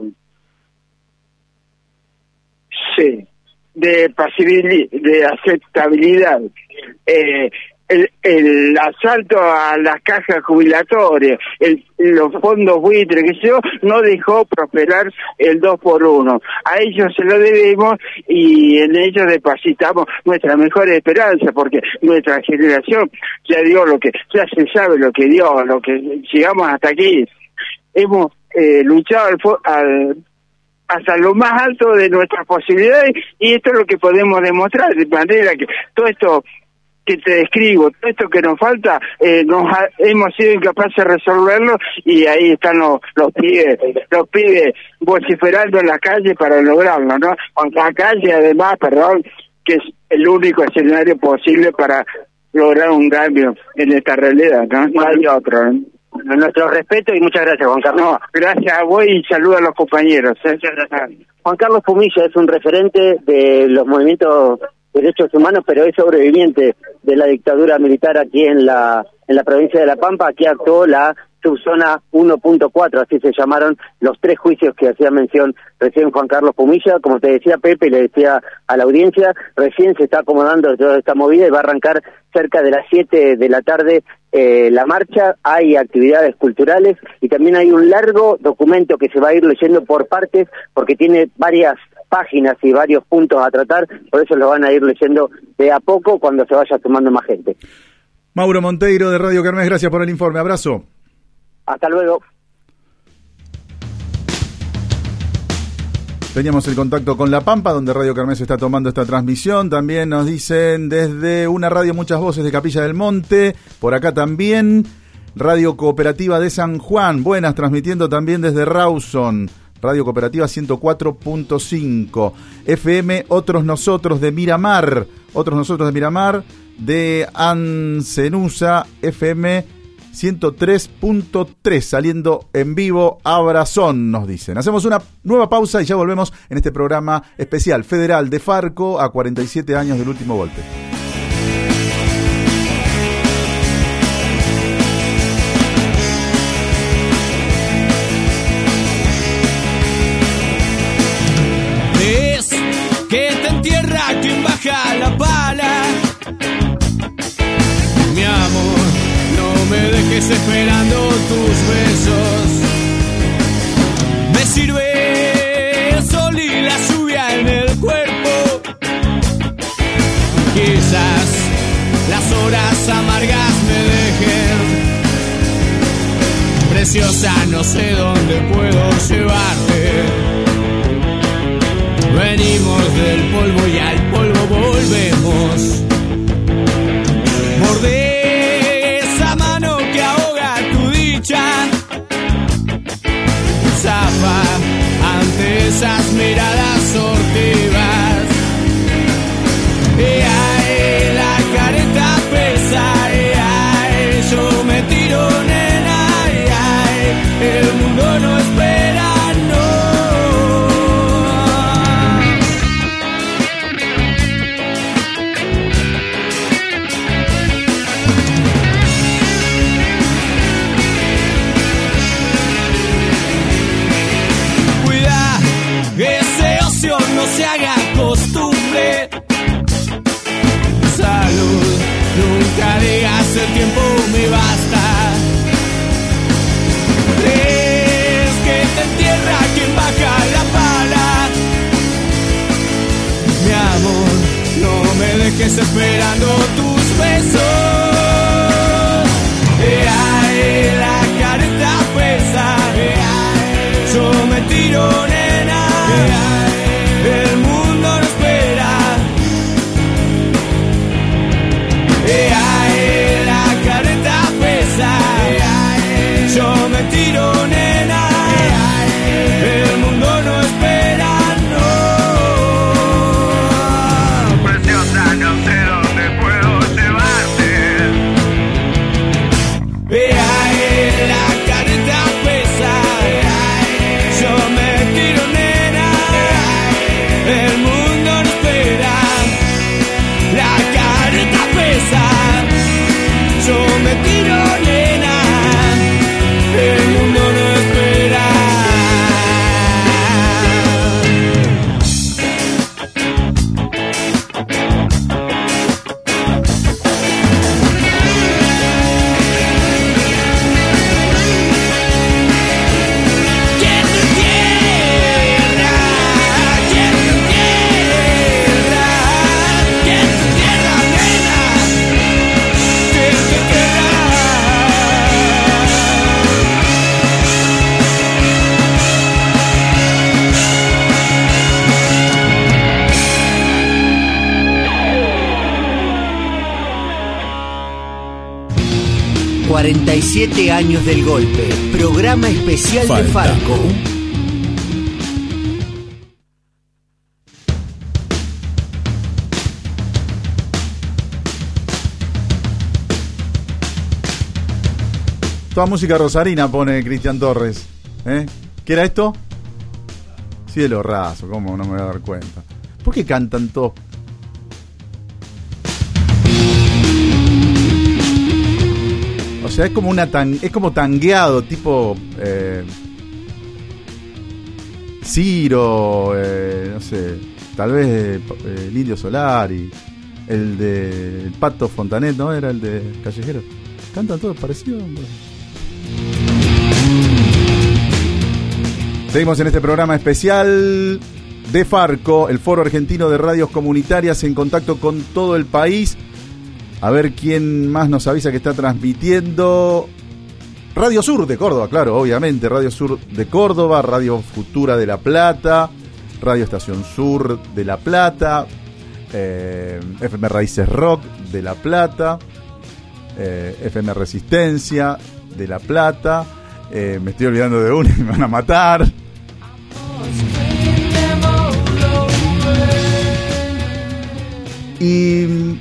sí, de pasibilidad, de aceptabilidad, eh, El, el asalto a las cajas jubilatorias, el, los fondos buitres, que yo, no dejó prosperar el dos por uno. A ellos se lo debemos y en ellos depositamos nuestra mejor esperanza, porque nuestra generación ya dio lo que, ya se sabe lo que dio, lo que llegamos hasta aquí. Hemos eh, luchado al, al hasta lo más alto de nuestras posibilidades, y esto es lo que podemos demostrar, de manera que todo esto que te describo, todo esto que nos falta, eh, nos ha, hemos sido incapaces de resolverlo, y ahí están los, los pibes, los pibes vociferando en la calle para lograrlo, ¿no? En la calle, además, perdón, que es el único escenario posible para lograr un cambio en esta realidad, ¿no? No hay otro, ¿no? Nuestro respeto y muchas gracias, Juan Carlos. No, gracias a vos y saludos a los compañeros. ¿eh? Muchas gracias. Juan Carlos Pumilla es un referente de los movimientos de derechos humanos, pero es sobreviviente de la dictadura militar aquí en la en la provincia de La Pampa. Aquí actuó la subzona uno punto cuatro, así se llamaron los tres juicios que hacía mención recién Juan Carlos Pumilla. Como te decía Pepe, le decía a la audiencia, recién se está acomodando toda esta movida y va a arrancar cerca de las siete de la tarde eh, la marcha. Hay actividades culturales y también hay un largo documento que se va a ir leyendo por partes porque tiene varias páginas y varios puntos a tratar, por eso lo van a ir leyendo de a poco cuando se vaya sumando más gente. Mauro Monteiro de Radio Kermés, gracias por el informe, abrazo. Hasta luego. Teníamos el contacto con La Pampa, donde Radio Kermés está tomando esta transmisión. También nos dicen desde una radio Muchas Voces de Capilla del Monte, por acá también, Radio Cooperativa de San Juan, buenas, transmitiendo también desde Rawson, Radio Cooperativa ciento cuatro punto cinco, F M Otros Nosotros de Miramar, Otros Nosotros de Miramar, de Ancenusa, F M ciento tres punto tres, saliendo en vivo, abrazón, nos dicen. Hacemos una nueva pausa y ya volvemos en este programa especial federal de Farco a cuarenta y siete años del último golpe. Es que te entierra quien baja la pala, mi amor. No me dejes esperando tus besos. Me sirve el sol y la lluvia en el cuerpo. Quizás las horas amargas me dejen. Preciosa, no sé dónde puedo llevarte. Venimos del polvo y al polvo volvemos. Morder zafa ante esas miradas sortivas. Y ay, la careta pesa. Y ay, yo me tiro, nena. Y ay, el mundo no espera, no se haga costumbre. Salud, nunca digas el tiempo me basta. Es que te entierra quien baja la pala. Mi amor, no me dejes esperando tus besos. Eh, ay, la careta pesa. Eh, ay, yo me tiro, nena. Eh, ay, el mundo no espera. Eh, ay, la careta pesa. Eh, ay, yo me tiro, nena. Eh, ay, el mundo no espera, no. Preciosa, no sé dónde puedo llevarte. Eh, ay, la careta pesa. Eh, ay, yo me tiro, nena. El mundo no espera, la careta pesa, yo me tiro, nena, el mundo no espera. cuarenta y siete años del golpe, programa especial Falta. de Farco. Toda música rosarina pone Cristian Torres. ¿Eh? ¿Qué era esto? Cielo raso, ¿cómo no me voy a dar cuenta? ¿Por qué cantan todos? O sea, es como una tan, es como tangueado, tipo eh, Ciro, eh, no sé, tal vez eh, el Indio Solari, el de el Pato Fontanet, ¿no? Era el de Callejero. Cantan todos parecidos. Seguimos en este programa especial de Farco, el Foro Argentino de Radios Comunitarias, en contacto con todo el país. A ver quién más nos avisa que está transmitiendo. Radio Sur de Córdoba, claro, obviamente. Radio Sur de Córdoba, Radio Futura de La Plata, Radio Estación Sur de La Plata, eh, F M Raíces Rock de La Plata, eh, F M Resistencia de La Plata. Eh, me estoy olvidando de uno y me van a matar. Y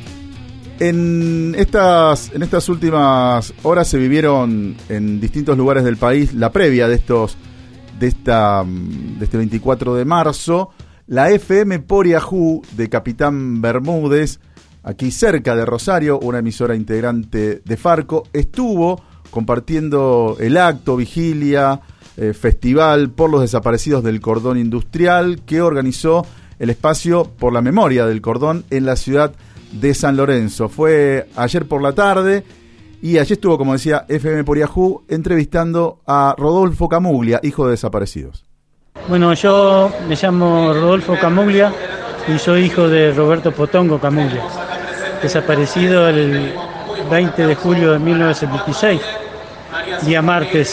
en estas, en estas últimas horas se vivieron en distintos lugares del país la previa de estos de esta de este veinticuatro de marzo. La F M Poriajú de Capitán Bermúdez, aquí cerca de Rosario, una emisora integrante de Farco, estuvo compartiendo el acto, vigilia, eh, festival por los desaparecidos del cordón industrial que organizó el espacio por la memoria del cordón en la ciudad de San Lorenzo. Fue ayer por la tarde y allí estuvo, como decía, F M Poriajú entrevistando a Rodolfo Camuglia, hijo de desaparecidos. Bueno, yo me llamo Rodolfo Camuglia y soy hijo de Roberto Potongo Camuglia, desaparecido el veinte de julio de mil novecientos setenta y seis, día martes,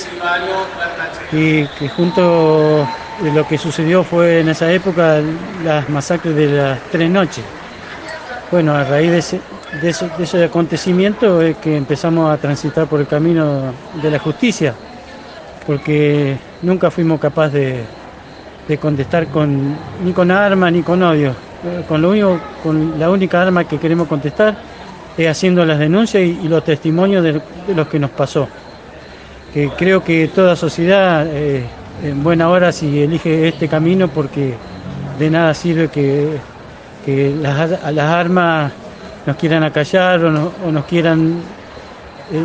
y que junto de lo que sucedió fue en esa época las masacres de las tres noches. Bueno, a raíz de ese, de ese, de ese acontecimiento es que empezamos a transitar por el camino de la justicia, porque nunca fuimos capaces de, de contestar con, ni con armas ni con odio. Con, lo único, con la única arma que queremos contestar es haciendo las denuncias y, y los testimonios de, de lo que nos pasó. Que creo que toda sociedad, eh, en buena hora, si elige este camino, porque de nada sirve que, que las, las armas nos quieran acallar o, no, o nos quieran eh,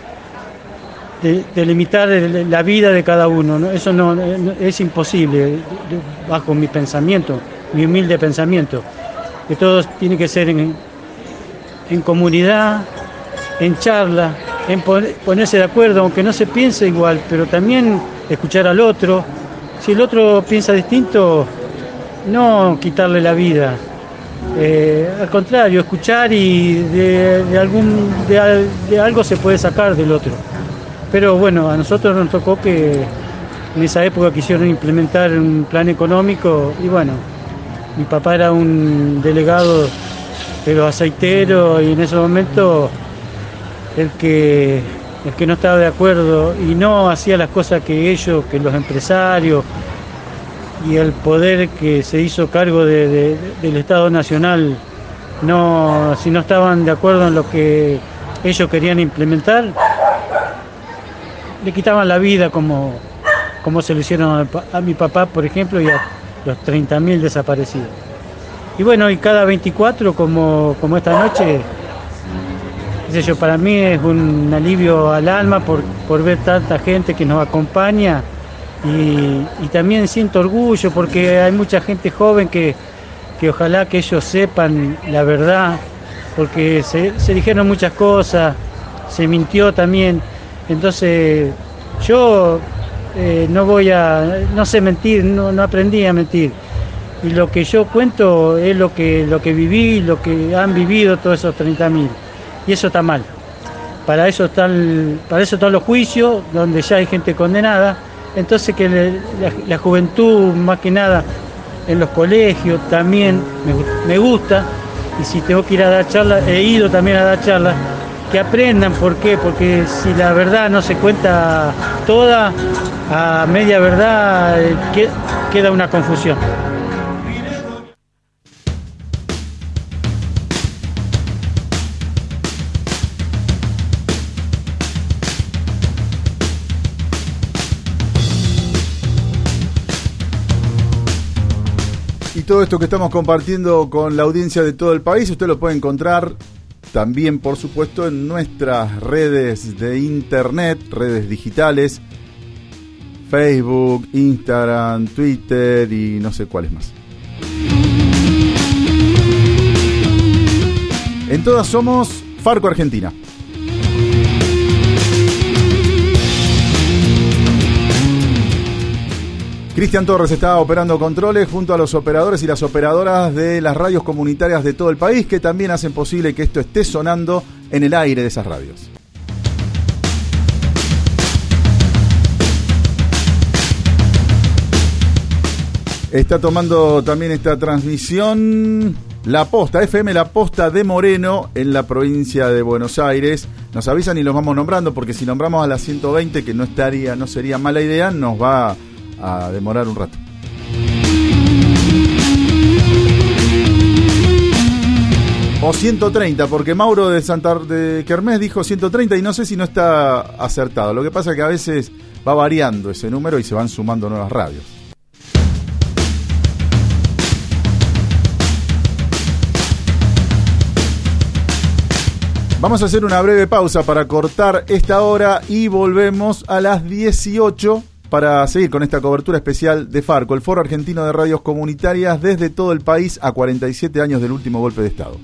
de, delimitar la vida de cada uno, ¿no? Eso no, no es imposible, bajo mi pensamiento, mi humilde pensamiento, que todo tiene que ser en, en comunidad, en charla, en ponerse de acuerdo, aunque no se piense igual, pero también escuchar al otro. Si el otro piensa distinto, no quitarle la vida, eh, al contrario, escuchar, y de, de, algún, de, de algo se puede sacar del otro. Pero bueno, a nosotros nos tocó que en esa época quisieron implementar un plan económico y bueno, mi papá era un delegado de los aceiteros y en ese momento el que, el que no estaba de acuerdo y no hacía las cosas que ellos, que los empresarios y el poder que se hizo cargo de, de, del Estado Nacional, no, si no estaban de acuerdo en lo que ellos querían implementar, le quitaban la vida, como, como se lo hicieron a, a mi papá, por ejemplo, y a los treinta mil desaparecidos. Y bueno, y cada veinticuatro, como, como esta noche, yo, para mí es un alivio al alma por, por ver tanta gente que nos acompaña y, y también siento orgullo porque hay mucha gente joven que, que ojalá que ellos sepan la verdad, porque se, se dijeron muchas cosas, se mintió también, entonces yo eh, no voy a, no sé mentir, no, no aprendí a mentir, y lo que yo cuento es lo que, lo que viví, lo que han vivido todos esos treinta mil. Y eso está mal. Para eso están, para eso están los juicios, donde ya hay gente condenada. Entonces que le, la, la juventud, más que nada, en los colegios también me, me gusta. Y si tengo que ir a dar charlas, he ido también a dar charlas, que aprendan. ¿Por qué? Porque si la verdad no se cuenta toda, a media verdad eh, que, queda una confusión. todo esto que estamos compartiendo con la audiencia de todo el país, usted lo puede encontrar también, por supuesto, en nuestras redes de internet, redes digitales, Facebook, Instagram, Twitter y no sé cuáles más. En todas somos Farco Argentina. Cristian Torres está operando controles junto a los operadores y las operadoras de las radios comunitarias de todo el país, que también hacen posible que esto esté sonando en el aire de esas radios. Está tomando también esta transmisión La Posta, F M La Posta de Moreno, en la provincia de Buenos Aires. Nos avisan y los vamos nombrando, porque si nombramos a las ciento veinte, que no estaría, no sería mala idea, nos va a demorar un rato. O ciento treinta, porque Mauro de Santa de Kermés dijo ciento treinta y no sé si no está acertado. Lo que pasa es que a veces va variando ese número y se van sumando nuevas radios. Vamos a hacer una breve pausa para cortar esta hora y volvemos a las dieciocho para seguir con esta cobertura especial de Farco, el Foro Argentino de Radios Comunitarias desde todo el país a cuarenta y siete años del último golpe de Estado.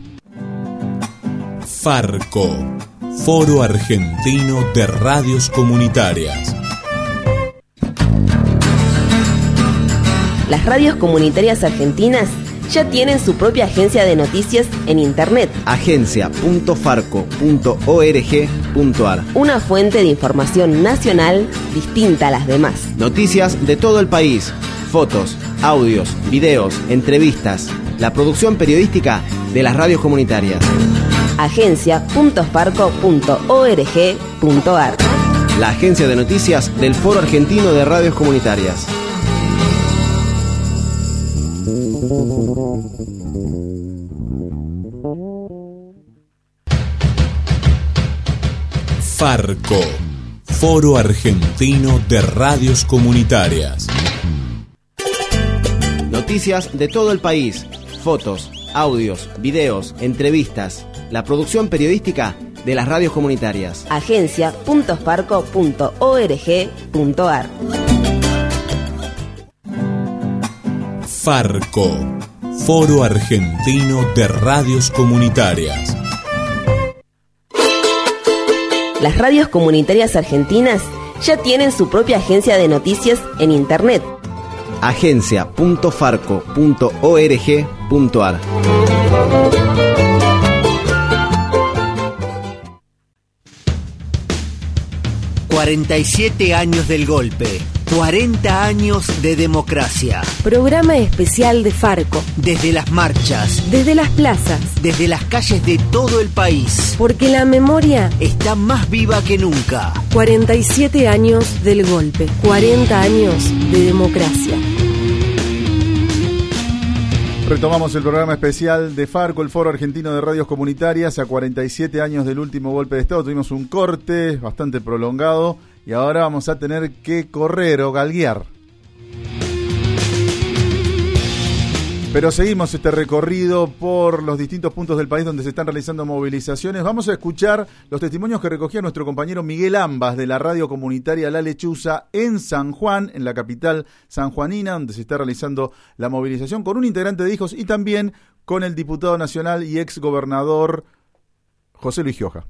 Farco, Foro Argentino de Radios Comunitarias. Las radios comunitarias argentinas ya tienen su propia agencia de noticias en internet. agencia punto farco punto org punto ar. Una fuente de información nacional distinta a las demás. Noticias de todo el país, fotos, audios, videos, entrevistas, la producción periodística de las radios comunitarias. agencia punto farco punto org punto ar. La agencia de noticias del Foro Argentino de Radios Comunitarias. Farco, Foro Argentino de Radios Comunitarias. Noticias de todo el país, fotos, audios, videos, entrevistas, la producción periodística de las radios comunitarias. agencia punto farco punto org punto ar. Farco, Foro Argentino de Radios Comunitarias. Las radios comunitarias argentinas ya tienen su propia agencia de noticias en internet. agencia punto farco punto org punto ar. cuarenta y siete años del golpe. cuarenta años de democracia. Programa especial de Farco. Desde las marchas. Desde las plazas. Desde las calles de todo el país. Porque la memoria está más viva que nunca. cuarenta y siete años del golpe. cuarenta años de democracia. Retomamos el programa especial de Farco, el Foro Argentino de Radios Comunitarias, a cuarenta y siete años del último golpe de Estado. Tuvimos un corte bastante prolongado y ahora vamos a tener que correr o galguear. Pero seguimos este recorrido por los distintos puntos del país donde se están realizando movilizaciones. Vamos a escuchar los testimonios que recogía nuestro compañero Miguel Ambas de la radio comunitaria La Lechuza en San Juan, en la capital sanjuanina, donde se está realizando la movilización con un integrante de Hijos y también con el diputado nacional y ex gobernador José Luis Gioja.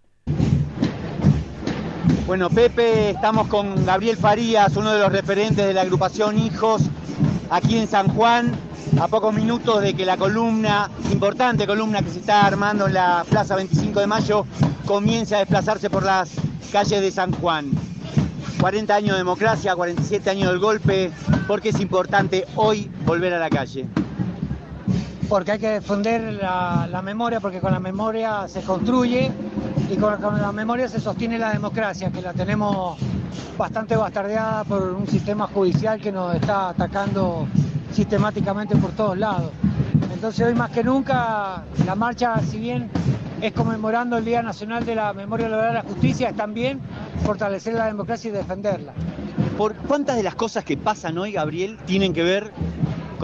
Bueno, Pepe, estamos con Gabriel Farías, uno de los referentes de la agrupación Hijos, aquí en San Juan, a pocos minutos de que la columna, importante columna que se está armando en la Plaza veinticinco de Mayo, comience a desplazarse por las calles de San Juan. cuarenta años de democracia, cuarenta y siete años del golpe, ¿por qué es importante hoy volver a la calle? Porque hay que defender la, la memoria, porque con la memoria se construye y con, con la memoria se sostiene la democracia, que la tenemos bastante bastardeada por un sistema judicial que nos está atacando sistemáticamente por todos lados. Entonces hoy más que nunca la marcha, si bien es conmemorando el Día Nacional de la Memoria, la Verdad y la Justicia, es también fortalecer la democracia y defenderla. ¿Por cuántas de las cosas que pasan hoy, Gabriel, tienen que ver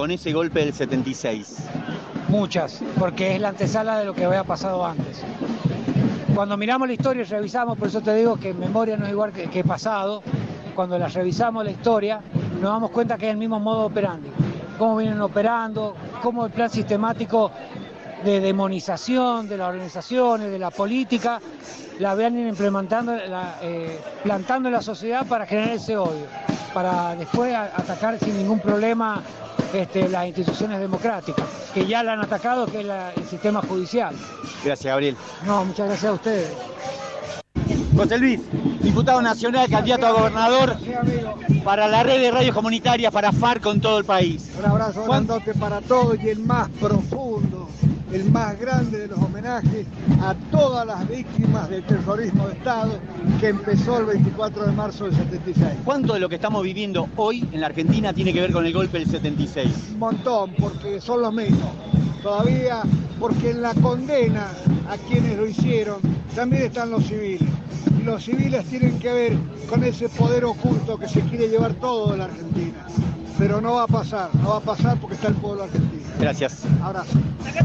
con ese golpe del setenta y seis? Muchas, porque es la antesala de lo que había pasado antes. Cuando miramos la historia y revisamos, por eso te digo que memoria no es igual que, que pasado, cuando la revisamos la historia, nos damos cuenta que es el mismo modo operandi. Cómo vienen operando, cómo el plan sistemático de demonización de las organizaciones, de la política, la vean implementando, la, eh, plantando en la sociedad para generar ese odio, para después a, atacar sin ningún problema este, las instituciones democráticas, que ya la han atacado, que es la, el sistema judicial. Gracias, Gabriel. No, muchas gracias a ustedes. José Luis, diputado nacional, candidato a gobernador para la red de radios comunitarias, para Farco en todo el país. Un abrazo grandote para todos y el más profundo, el más grande de los homenajes a todas las víctimas del terrorismo de Estado que empezó el veinticuatro de marzo del setenta y seis. ¿Cuánto de lo que estamos viviendo hoy en la Argentina tiene que ver con el golpe del setenta y seis? Un montón, porque son los mismos. Todavía, porque en la condena a quienes lo hicieron también están los civiles. Y los civiles tienen que ver con ese poder oculto que se quiere llevar todo de la Argentina. Pero no va a pasar, no va a pasar porque está el pueblo argentino. Gracias. Abrazo.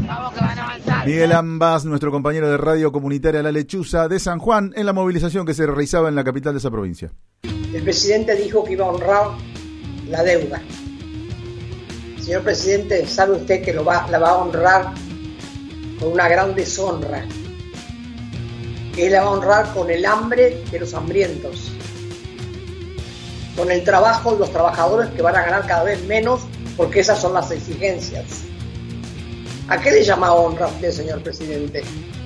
Miguel Ambas, nuestro compañero de radio comunitaria La Lechuza de San Juan, en la movilización que se realizaba en la capital de esa provincia. El presidente dijo que iba a honrar la deuda. Señor presidente, ¿sabe usted que lo va, la va a honrar con una gran deshonra? Que él la va a honrar con el hambre de los hambrientos, con el trabajo de los trabajadores que van a ganar cada vez menos, porque esas son las exigencias. ¿A qué le llama honra usted, señor presidente?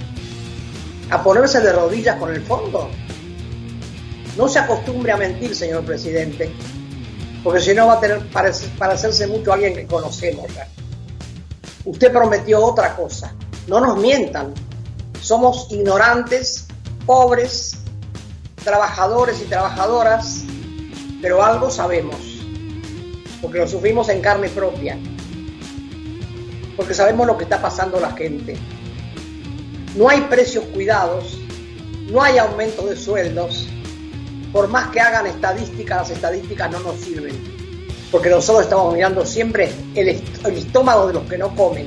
¿A ponerse de rodillas con el fondo? No se acostumbre a mentir, señor presidente, porque si no va a tener para parecerse mucho a alguien que conocemos ya. Usted prometió otra cosa. No nos mientan. Somos ignorantes, pobres, trabajadores y trabajadoras, pero algo sabemos, porque lo sufrimos en carne propia, porque sabemos lo que está pasando a la gente. No hay precios cuidados, no hay aumento de sueldos. Por más que hagan estadísticas, las estadísticas no nos sirven, porque nosotros estamos mirando siempre el, est- el estómago de los que no comen,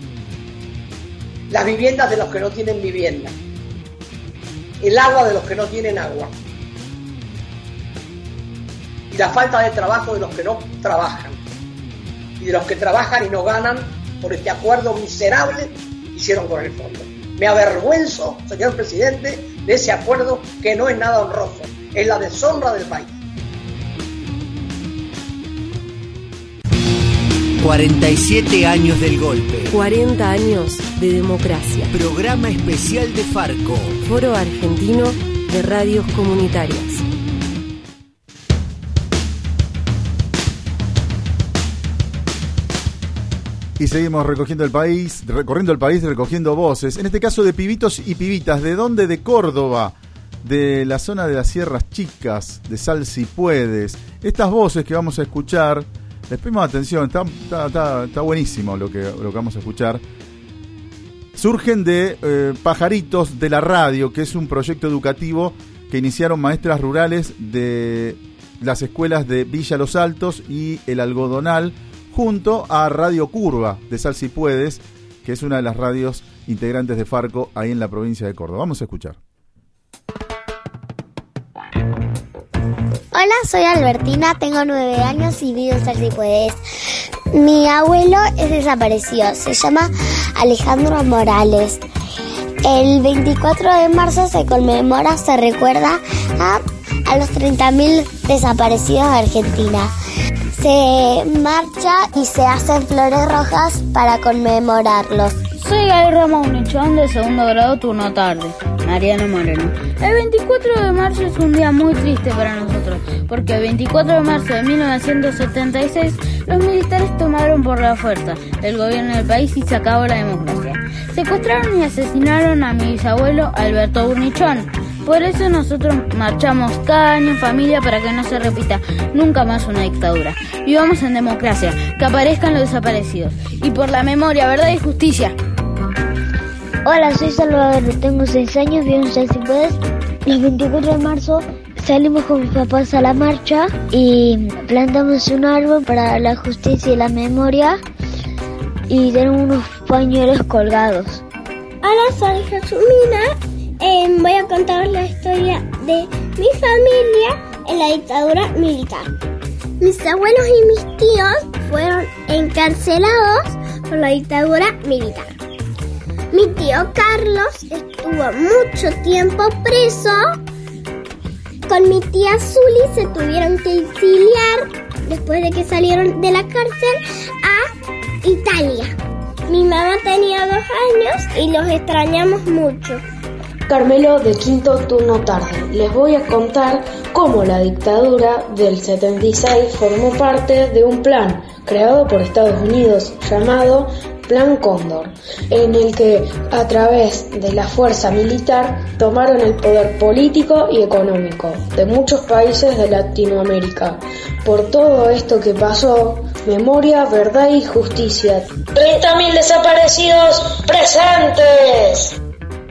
las viviendas de los que no tienen vivienda, el agua de los que no tienen agua, y la falta de trabajo de los que no trabajan, y de los que trabajan y no ganan por este acuerdo miserable que hicieron con el fondo. Me avergüenzo, señor presidente, de ese acuerdo que no es nada honroso, es la deshonra del país. cuarenta y siete años del golpe. cuarenta años de democracia. Programa especial de Farco. Foro Argentino de Radios Comunitarias. Y seguimos recogiendo el país, recorriendo el país, recogiendo voces. En este caso de pibitos y pibitas. ¿De dónde? De Córdoba. De la zona de las Sierras Chicas, de Sal Si Puedes. Estas voces que vamos a escuchar, les pedimos atención, está, está, está, está buenísimo lo que, lo que vamos a escuchar. Surgen de eh, Pajaritos de la Radio, que es un proyecto educativo que iniciaron maestras rurales de las escuelas de Villa Los Altos y El Algodonal, junto a Radio Curva de Sal Si Puedes, que es una de las radios integrantes de Farco ahí en la provincia de Córdoba. Vamos a escuchar. Hola, soy Albertina, tengo nueve años y vivo en Sal Si Puedes. Mi abuelo es desaparecido, se llama Alejandro Morales. El veinticuatro de marzo se conmemora, se recuerda a, a los treinta mil desaparecidos de Argentina. Se marcha y se hacen flores rojas para conmemorarlos. Soy Gaby Ramos Unichón, de segundo grado, turno tarde. Mariano Moreno. El veinticuatro de marzo es un día muy triste para nosotros, porque el veinticuatro de marzo de mil novecientos setenta y seis los militares tomaron por la fuerza el gobierno del país y se acabó la democracia. Secuestraron y asesinaron a mi bisabuelo Alberto Unichón. Por eso nosotros marchamos cada año en familia para que no se repita nunca más una dictadura. Vivamos en democracia, que aparezcan los desaparecidos. Y por la memoria, verdad y justicia. Hola, soy Salvador, tengo seis años, vivo en Sal Si Puedes. El veinticuatro de marzo salimos con mis papás a la marcha y plantamos un árbol para la justicia y la memoria y tenemos unos pañuelos colgados. Hola, soy Jasumina. Eh, voy a contar la historia de mi familia en la dictadura militar. Mis abuelos y mis tíos fueron encarcelados por la dictadura militar. Mi tío Carlos estuvo mucho tiempo preso. Con mi tía Zuli se tuvieron que exiliar después de que salieron de la cárcel a Italia. Mi mamá tenía dos años y los extrañamos mucho. Carmelo de quinto turno tarde. Les voy a contar cómo la dictadura del setenta y seis formó parte de un plan creado por Estados Unidos llamado Plan Cóndor, en el que a través de la fuerza militar tomaron el poder político y económico de muchos países de Latinoamérica. Por todo esto que pasó, memoria, verdad y justicia. treinta mil desaparecidos presentes.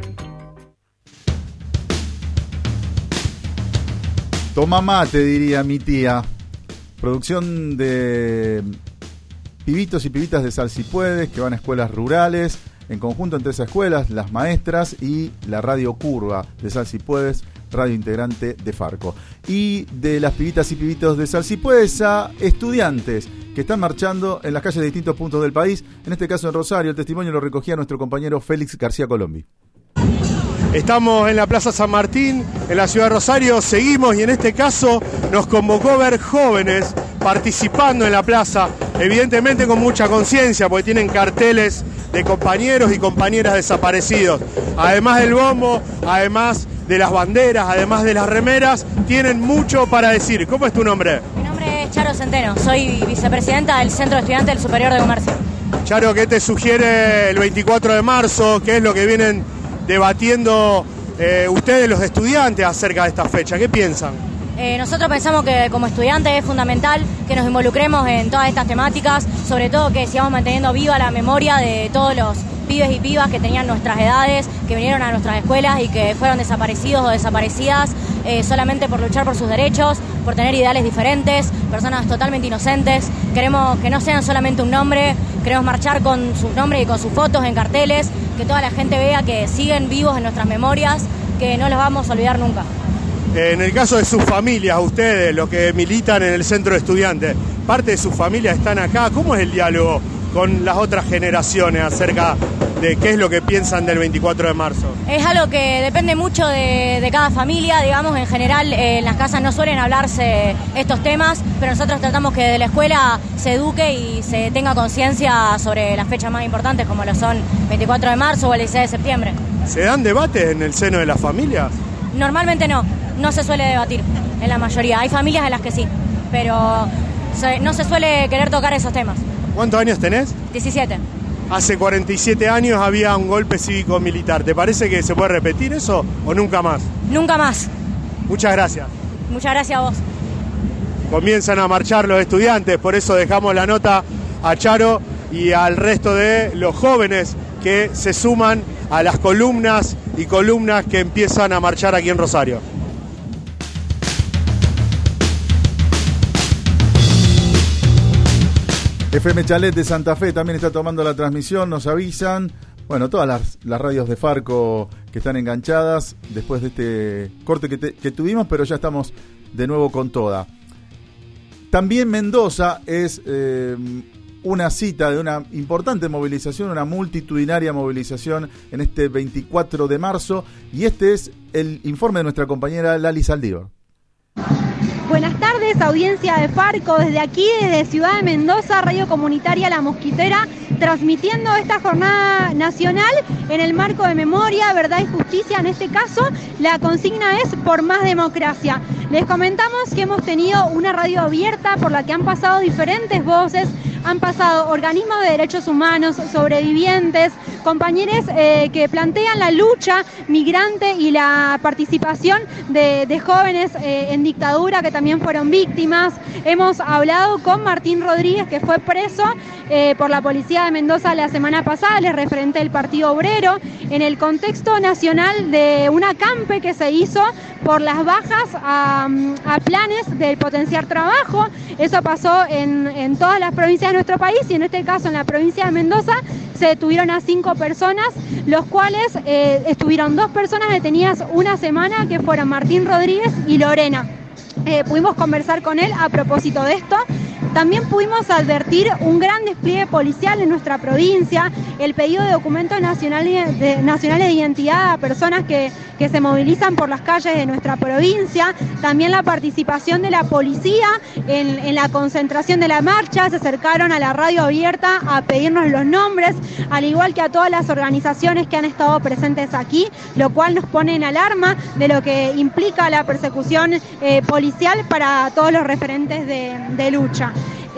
Toma mate, diría mi tía. Producción de pibitos y pibitas de Sal Si Puedes, que van a escuelas rurales, en conjunto entre esas escuelas, las maestras y la Radio Curva de Sal Si Puedes, radio integrante de Farco. Y de las pibitas y pibitos de Sal Si Puedes a estudiantes que están marchando en las calles de distintos puntos del país, en este caso en Rosario. El testimonio lo recogía nuestro compañero Félix García Colombi. Estamos en la Plaza San Martín, en la ciudad de Rosario, seguimos y en este caso nos convocó ver jóvenes participando en la plaza, evidentemente con mucha conciencia, porque tienen carteles de compañeros y compañeras desaparecidos. Además del bombo, además de las banderas, además de las remeras, tienen mucho para decir. ¿Cómo es tu nombre? Mi nombre es Charo Centeno, soy vicepresidenta del Centro de Estudiantes del Superior de Comercio. Charo, ¿qué te sugiere el veinticuatro de marzo? ¿Qué es lo que vienen debatiendo eh, ustedes los estudiantes acerca de esta fecha? ¿Qué piensan? Eh, nosotros pensamos que como estudiantes es fundamental que nos involucremos en todas estas temáticas, sobre todo que sigamos manteniendo viva la memoria de todos los pibes y pibas que tenían nuestras edades, que vinieron a nuestras escuelas y que fueron desaparecidos o desaparecidas eh, solamente por luchar por sus derechos, por tener ideales diferentes, personas totalmente inocentes. Queremos que no sean solamente un nombre, queremos marchar con sus nombres y con sus fotos en carteles, que toda la gente vea que siguen vivos en nuestras memorias, que no los vamos a olvidar nunca. En el caso de sus familias, ustedes, los que militan en el centro de estudiantes, parte de sus familias están acá. ¿Cómo es el diálogo con las otras generaciones acerca de qué es lo que piensan del veinticuatro de marzo? Es algo que depende mucho de, de cada familia, digamos, en general eh, en las casas no suelen hablarse estos temas, pero nosotros tratamos que desde la escuela se eduque y se tenga conciencia sobre las fechas más importantes como lo son veinticuatro de marzo o el dieciséis de septiembre. ¿Se dan debates en el seno de las familias? Normalmente no, no se suele debatir en la mayoría. Hay familias en las que sí, pero se, no se suele querer tocar esos temas. ¿Cuántos años tenés? diecisiete. Hace cuarenta y siete años había un golpe cívico-militar. ¿Te parece que se puede repetir eso o nunca más? Nunca más. Muchas gracias. Muchas gracias a vos. Comienzan a marchar los estudiantes, por eso dejamos la nota a Charo y al resto de los jóvenes que se suman a las columnas y columnas que empiezan a marchar aquí en Rosario. F M Chalet de Santa Fe también está tomando la transmisión, nos avisan. Bueno, todas las, las radios de Farco que están enganchadas después de este corte que, te, que tuvimos, pero ya estamos de nuevo con toda. También Mendoza es eh, una cita de una importante movilización, una multitudinaria movilización en este veinticuatro de marzo, y este es el informe de nuestra compañera Lali Saldívar. Buenas tardes, audiencia de Farco, desde aquí, desde Ciudad de Mendoza, Radio Comunitaria La Mosquitera, transmitiendo esta jornada nacional en el marco de memoria, verdad y justicia. En este caso, la consigna es por más democracia. Les comentamos que hemos tenido una radio abierta por la que han pasado diferentes voces han pasado organismos de derechos humanos, sobrevivientes, compañeros eh, que plantean la lucha migrante y la participación de, de jóvenes eh, en dictadura que también fueron víctimas. Hemos hablado con Martín Rodríguez, que fue preso eh, por la policía de Mendoza la semana pasada, el referente del Partido Obrero, en el contexto nacional de un acampe que se hizo por las bajas a, a planes del potenciar trabajo. Eso pasó en, en todas las provincias de nuestro país y en este caso en la provincia de Mendoza se detuvieron a cinco personas, los cuales eh, estuvieron dos personas detenidas una semana, que fueron Martín Rodríguez y Lorena. Eh, pudimos conversar con él a propósito de esto. También pudimos advertir un gran despliegue policial en nuestra provincia, el pedido de documentos nacionales de, nacionales de identidad a personas que, que se movilizan por las calles de nuestra provincia, también la participación de la policía en, en la concentración de la marcha. Se acercaron a la radio abierta a pedirnos los nombres, al igual que a todas las organizaciones que han estado presentes aquí, lo cual nos pone en alarma de lo que implica la persecución eh, policial para todos los referentes de, de lucha.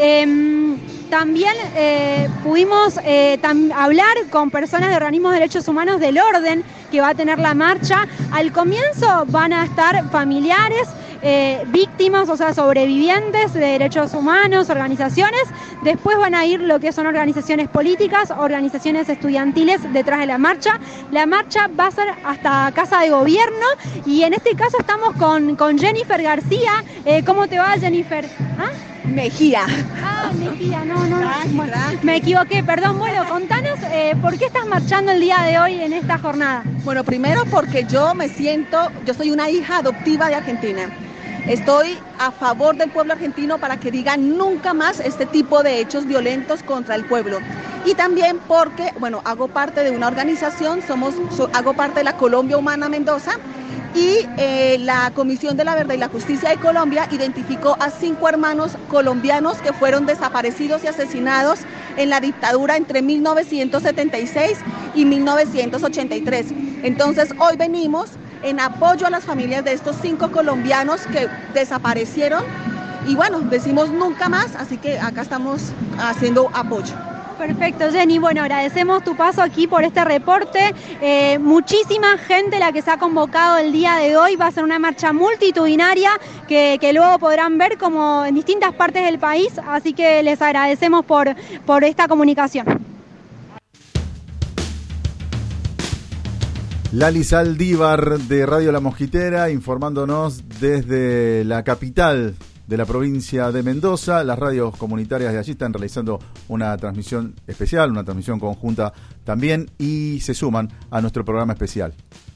Eh, también eh, pudimos eh, tam- hablar con personas de organismos de derechos humanos del orden que va a tener la marcha. Al comienzo van a estar familiares, eh, víctimas, o sea, sobrevivientes de derechos humanos, organizaciones. Después van a ir lo que son organizaciones políticas, organizaciones estudiantiles detrás de la marcha. La marcha va a ser hasta Casa de Gobierno y en este caso estamos con, con Jennifer García. Eh, ¿Cómo te va, Jennifer? ¿Ah? Mejía. Ah, Mejía, no, no, no. Bueno, me equivoqué, perdón. Bueno, contanos, eh, ¿por qué estás marchando el día de hoy en esta jornada? Bueno, primero porque yo me siento, yo soy una hija adoptiva de Argentina. Estoy a favor del pueblo argentino para que digan nunca más este tipo de hechos violentos contra el pueblo. Y también porque, bueno, hago parte de una organización, somos, so, hago parte de la Colombia Humana Mendoza, y eh, la Comisión de la Verdad y la Justicia de Colombia identificó a cinco hermanos colombianos que fueron desaparecidos y asesinados en la dictadura entre mil novecientos setenta y seis y mil novecientos ochenta y tres. Entonces hoy venimos en apoyo a las familias de estos cinco colombianos que desaparecieron y bueno, decimos nunca más, así que acá estamos haciendo apoyo. Perfecto, Jenny. Bueno, agradecemos tu paso aquí por este reporte. Eh, muchísima gente la que se ha convocado el día de hoy. Va a ser una marcha multitudinaria que, que luego podrán ver como en distintas partes del país. Así que les agradecemos por, por esta comunicación. Lali Saldívar de Radio La Mosquitera informándonos desde la capital de la provincia de Mendoza. Las radios comunitarias de allí están realizando una transmisión especial, una transmisión conjunta también, y se suman a nuestro programa especial.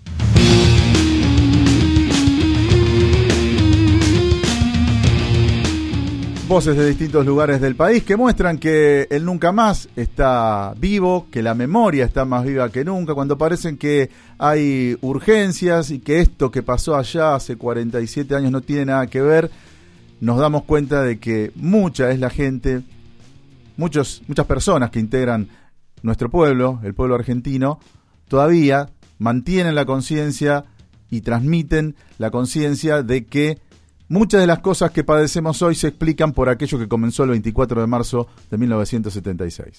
Voces de distintos lugares del país que muestran que el nunca más está vivo, que la memoria está más viva que nunca, cuando parecen que hay urgencias y que esto que pasó allá hace cuarenta y siete años no tiene nada que ver. Nos damos cuenta de que mucha es la gente, muchos, muchas personas que integran nuestro pueblo, el pueblo argentino, todavía mantienen la conciencia y transmiten la conciencia de que muchas de las cosas que padecemos hoy se explican por aquello que comenzó el veinticuatro de marzo de mil novecientos setenta y seis.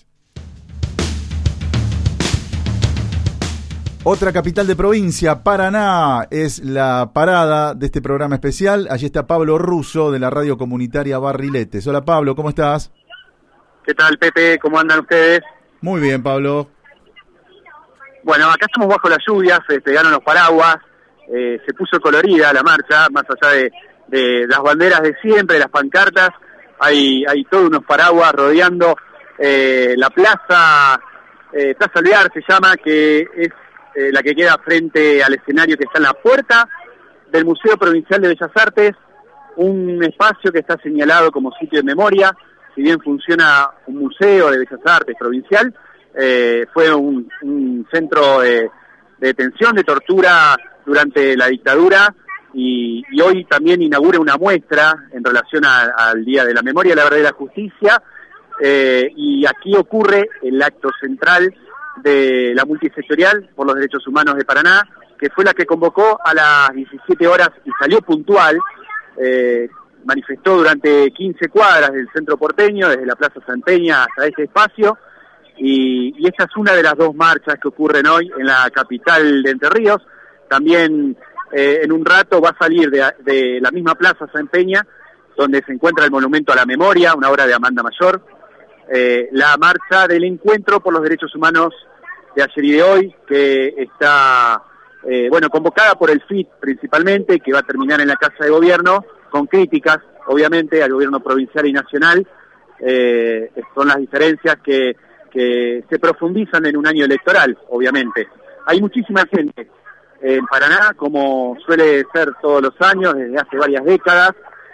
Otra capital de provincia, Paraná, es la parada de este programa especial. Allí está Pablo Russo de la radio comunitaria Barriletes. Hola Pablo, ¿cómo estás? ¿Qué tal, Pepe? ¿Cómo andan ustedes? Muy bien, Pablo. Bueno, acá estamos bajo las lluvias, se despegaron los paraguas, eh, se puso colorida la marcha, más allá de, de las banderas de siempre, las pancartas, hay, hay todos unos paraguas rodeando eh, la plaza, eh, Plaza Alvear se llama, que es Eh, la que queda frente al escenario que está en la puerta del Museo Provincial de Bellas Artes, un espacio que está señalado como sitio de memoria. Si bien funciona un museo de Bellas Artes provincial, eh, fue un, un centro de, de detención, de tortura durante la dictadura, y, y hoy también inaugura una muestra en relación a, al Día de la Memoria, la Verdad y la Justicia, eh, y aquí ocurre el acto central de la multisectorial por los derechos humanos de Paraná, que fue la que convocó a las diecisiete horas y salió puntual. Eh, manifestó durante quince cuadras del centro porteño, desde la Plaza San Peña hasta este espacio, y, y esta es una de las dos marchas que ocurren hoy en la capital de Entre Ríos. También eh, en un rato va a salir de, de la misma Plaza San Peña, donde se encuentra el Monumento a la Memoria, una obra de Amanda Mayor, eh, la marcha del Encuentro por los Derechos Humanos de ayer y de hoy, que está, eh, bueno, convocada por el F I T principalmente, que va a terminar en la Casa de Gobierno, con críticas, obviamente, al gobierno provincial y nacional. Eh, son las diferencias que, que se profundizan en un año electoral, obviamente. Hay muchísima gente en Paraná, como suele ser todos los años, desde hace varias décadas,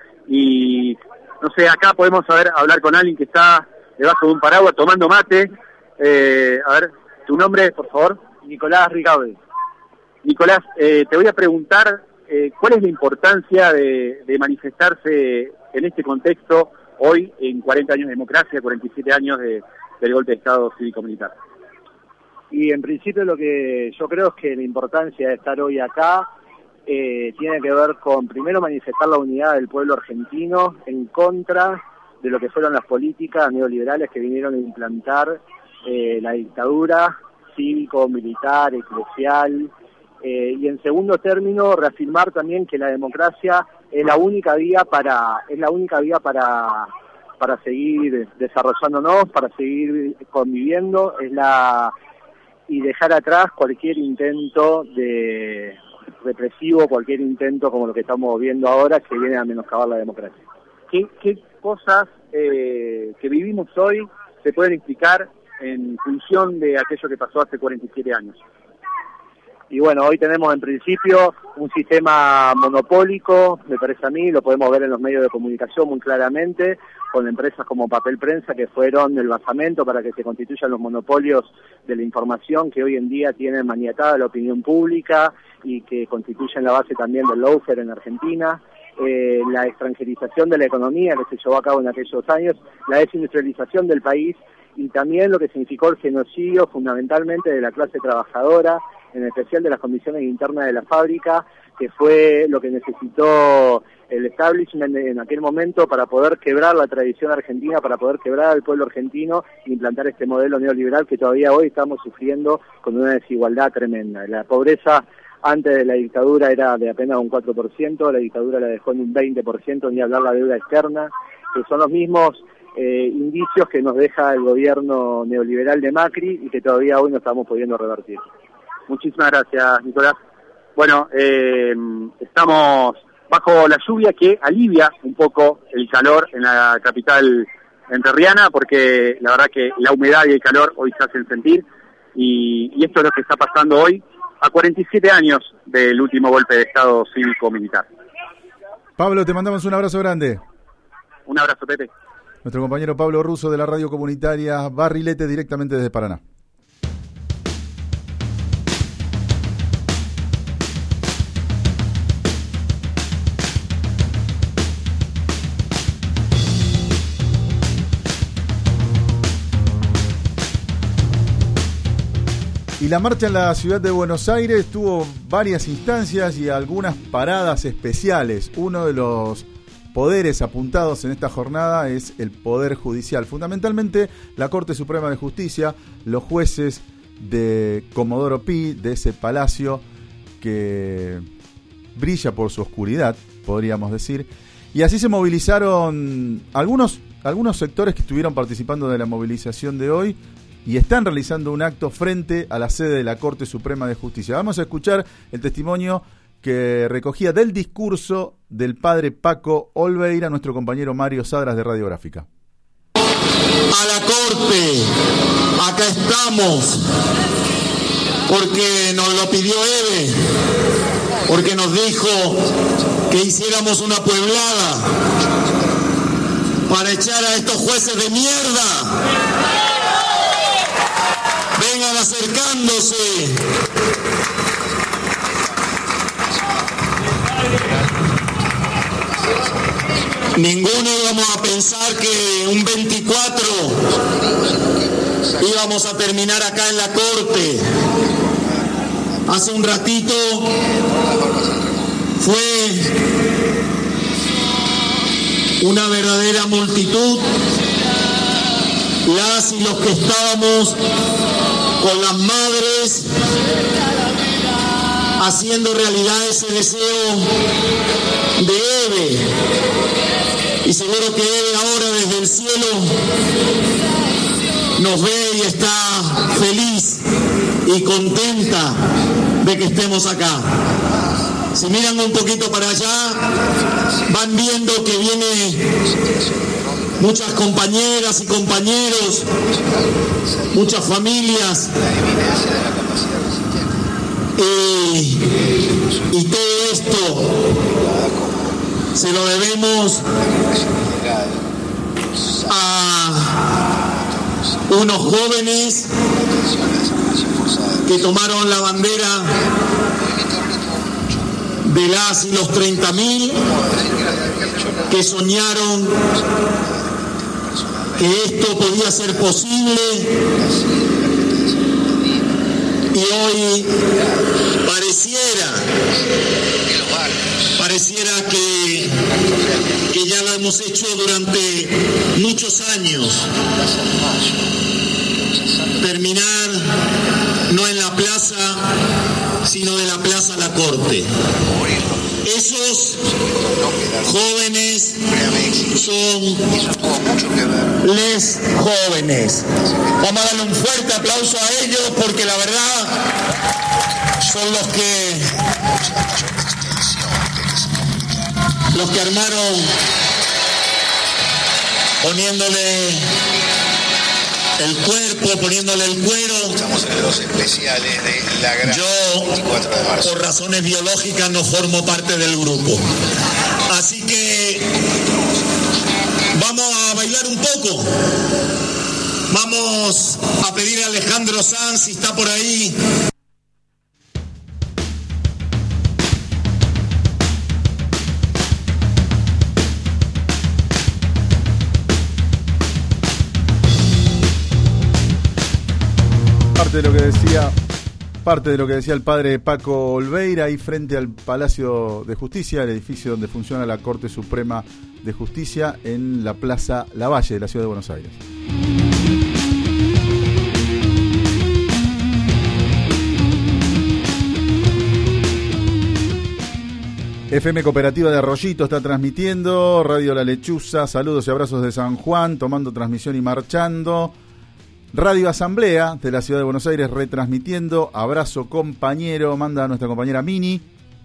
y no sé, acá podemos saber, hablar con alguien que está debajo de un paraguas tomando mate. Eh, a ver, tu nombre, por favor. Nicolás Ricaurte. Nicolás, eh, te voy a preguntar eh, cuál es la importancia de, de manifestarse en este contexto hoy, en cuarenta años de democracia, cuarenta y siete años de, del golpe de Estado cívico-militar. Y en principio lo que yo creo es que la importancia de estar hoy acá eh, tiene que ver con, primero, manifestar la unidad del pueblo argentino en contra de lo que fueron las políticas neoliberales que vinieron a implantar eh, la dictadura cívico-militar, eclesial, eh, y en segundo término, reafirmar también que la democracia es la única vía para, es la única vía para, para seguir desarrollándonos, para seguir conviviendo, es la y dejar atrás cualquier intento de represivo, cualquier intento como lo que estamos viendo ahora, que viene a menoscabar la democracia. ¿Qué, qué cosas eh, que vivimos hoy se pueden explicar en función de aquello que pasó hace cuarenta y siete años? Y bueno, hoy tenemos en principio un sistema monopólico, me parece a mí, lo podemos ver en los medios de comunicación muy claramente, con empresas como Papel Prensa que fueron el basamento para que se constituyan los monopolios de la información que hoy en día tienen maniatada la opinión pública y que constituyen la base también del lawfare en Argentina. Eh, la extranjerización de la economía que se llevó a cabo en aquellos años, la desindustrialización del país y también lo que significó el genocidio fundamentalmente de la clase trabajadora, en especial de las condiciones internas de la fábrica, que fue lo que necesitó el establishment en aquel momento para poder quebrar la tradición argentina, para poder quebrar al pueblo argentino e implantar este modelo neoliberal que todavía hoy estamos sufriendo con una desigualdad tremenda. La pobreza antes de la dictadura era de apenas un cuatro por ciento, la dictadura la dejó en un veinte por ciento, ni hablar la deuda externa, que son los mismos eh, indicios que nos deja el gobierno neoliberal de Macri y que todavía hoy no estamos pudiendo revertir. Muchísimas gracias, Nicolás. Bueno, eh, estamos bajo la lluvia que alivia un poco el calor en la capital entrerriana, porque la verdad que la humedad y el calor hoy se hacen sentir, y, y esto es lo que está pasando hoy, a cuarenta y siete años del último golpe de Estado cívico-militar. Pablo, te mandamos un abrazo grande. Un abrazo, Pepe. Nuestro compañero Pablo Russo de la radio comunitaria Barrilete, directamente desde Paraná. Y la marcha en la ciudad de Buenos Aires tuvo varias instancias y algunas paradas especiales. Uno de los poderes apuntados en esta jornada es el Poder Judicial. Fundamentalmente la Corte Suprema de Justicia, los jueces de Comodoro Pi, de ese palacio que brilla por su oscuridad, podríamos decir. Y así se movilizaron algunos, algunos sectores que estuvieron participando de la movilización de hoy y están realizando un acto frente a la sede de la Corte Suprema de Justicia. Vamos a escuchar el testimonio que recogía del discurso del padre Paco Olveira, nuestro compañero Mario Sadras de Radiográfica. A la Corte, acá estamos, porque nos lo pidió Eve, porque nos dijo que hiciéramos una pueblada para echar a estos jueces de mierda. Vengan acercándose. Ninguno íbamos a pensar que un veinticuatro íbamos a terminar acá en la Corte. Hace un ratito fue una verdadera multitud, las y los que estábamos con las madres haciendo realidad ese deseo de Eve. Y seguro que Eve ahora desde el cielo nos ve y está feliz y contenta de que estemos acá. Si miran un poquito para allá, van viendo que viene muchas compañeras y compañeros, muchas familias, y, y todo esto se lo debemos a unos jóvenes que tomaron la bandera de las y los treinta mil, que soñaron que esto podía ser posible, y hoy pareciera pareciera que, que ya lo hemos hecho durante muchos años. Terminar no en la plaza, sino de la plaza a la corte. Esos jóvenes son les jóvenes. Vamos a darle un fuerte aplauso a ellos porque la verdad son los que los que armaron poniéndole el cuerpo, poniéndole el cuero. Estamos en los especiales de la gran Yo, veinticuatro de marzo. Por razones biológicas, no formo parte del grupo. Así que vamos a bailar un poco. Vamos a pedir a Alejandro Sanz, si está por ahí. De lo que decía parte de lo que decía el padre Paco Olveira ahí frente al Palacio de Justicia, el edificio donde funciona la Corte Suprema de Justicia en la Plaza Lavalle de la Ciudad de Buenos Aires. F M Cooperativa de Arroyito está transmitiendo, Radio La Lechuza, saludos y abrazos de San Juan, tomando transmisión y marchando. Radio Asamblea de la Ciudad de Buenos Aires retransmitiendo. Abrazo compañero, manda a nuestra compañera Mini.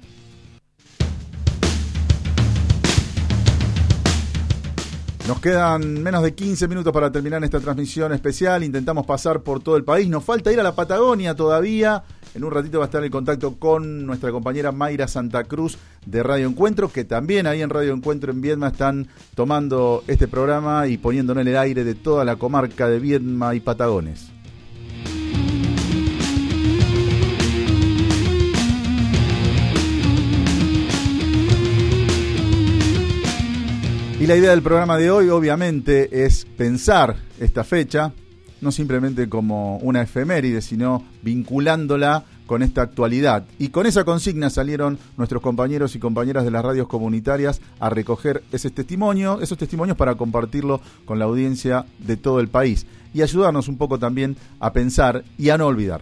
Nos quedan menos de quince minutos para terminar esta transmisión especial. Intentamos pasar por todo el país. Nos falta ir a la Patagonia todavía. En un ratito va a estar en contacto con nuestra compañera Mayra Santa Cruz de Radio Encuentro, que también ahí en Radio Encuentro en Viedma están tomando este programa y poniéndolo en el aire de toda la comarca de Viedma y Patagones. Y la idea del programa de hoy, obviamente, es pensar esta fecha, no simplemente como una efeméride, sino vinculándola con esta actualidad. Y con esa consigna salieron nuestros compañeros y compañeras de las radios comunitarias a recoger ese testimonio, esos testimonios para compartirlo con la audiencia de todo el país y ayudarnos un poco también a pensar y a no olvidar.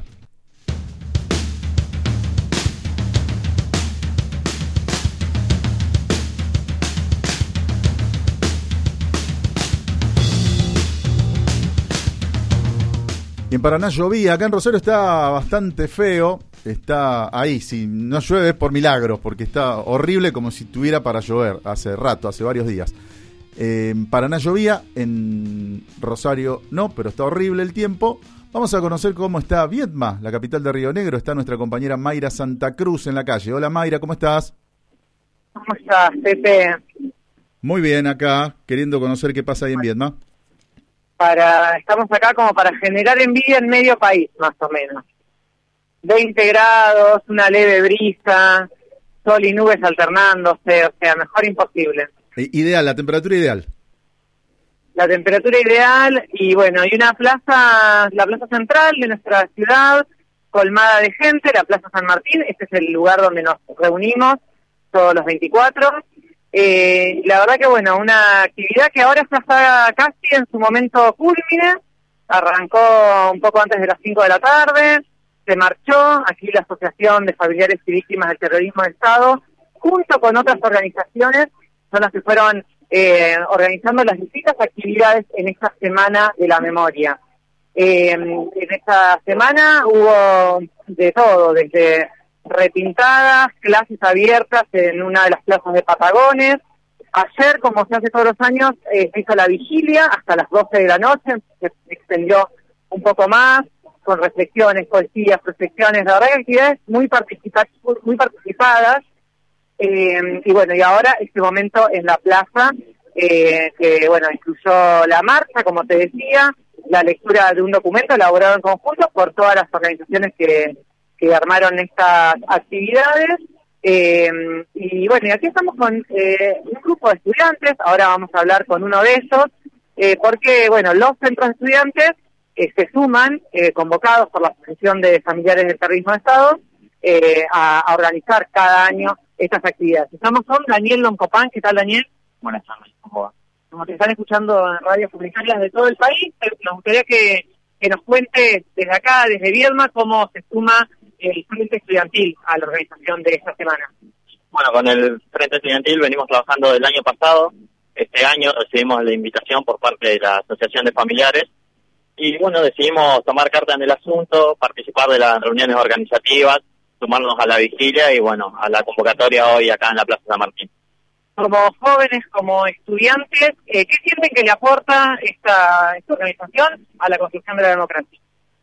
En Paraná llovía, acá en Rosario está bastante feo, está ahí, si no llueve es por milagros, porque está horrible como si tuviera para llover, hace rato, hace varios días. Eh, en Paraná llovía, en Rosario no, pero está horrible el tiempo. Vamos a conocer cómo está Viedma, la capital de Río Negro. Está nuestra compañera Mayra Santa Cruz en la calle. Hola Mayra, ¿cómo estás? ¿Cómo estás, Pepe? Muy bien, acá, queriendo conocer qué pasa ahí en Viedma. Para, estamos acá como para generar envidia en medio país, más o menos. veinte grados, una leve brisa, sol y nubes alternándose, o sea, mejor imposible. Ideal, la temperatura ideal. La temperatura ideal y bueno, hay una plaza, la plaza central de nuestra ciudad, colmada de gente, la Plaza San Martín. Este es el lugar donde nos reunimos todos los veinticuatro. Eh, la verdad que bueno, una actividad que ahora ya está casi en su momento cúlmine, arrancó un poco antes de las cinco de la tarde, se marchó, aquí la Asociación de Familiares y Víctimas del Terrorismo del Estado, junto con otras organizaciones, son las que fueron eh, organizando las distintas actividades en esta Semana de la Memoria. Eh, en esta semana hubo de todo, desde repintadas, clases abiertas en una de las plazas de Patagones. Ayer, como se hace todos los años, eh, se hizo la vigilia hasta las doce de la noche, se extendió un poco más, con reflexiones, poesías, proyecciones, la verdad que actividades muy, participa muy participadas. Eh, y bueno, y ahora este momento en la plaza, eh, que bueno, incluyó la marcha, como te decía, la lectura de un documento elaborado en conjunto por todas las organizaciones que, que armaron estas actividades. Eh, y bueno, y aquí estamos con eh, un grupo de estudiantes, ahora vamos a hablar con uno de ellos, eh, porque bueno, los centros de estudiantes eh, se suman, eh, convocados por la Asociación de Familiares del Terrorismo de Estado, eh, a, a organizar cada año estas actividades. Estamos con Daniel Loncopán. ¿Qué tal, Daniel? Buenas tardes, ¿cómo va? Como te están escuchando en radios comunitarias de todo el país, nos gustaría que, que nos cuente desde acá, desde Viedma, cómo se suma el Frente Estudiantil a la organización de esta semana. Bueno, con el Frente Estudiantil venimos trabajando del año pasado. Este año recibimos la invitación por parte de la Asociación de Familiares y bueno, decidimos tomar carta en el asunto, participar de las reuniones organizativas, sumarnos a la vigilia y bueno, a la convocatoria hoy acá en la Plaza San Martín. Como jóvenes, como estudiantes, eh, ¿qué sienten que le aporta esta, esta organización a la construcción de la democracia?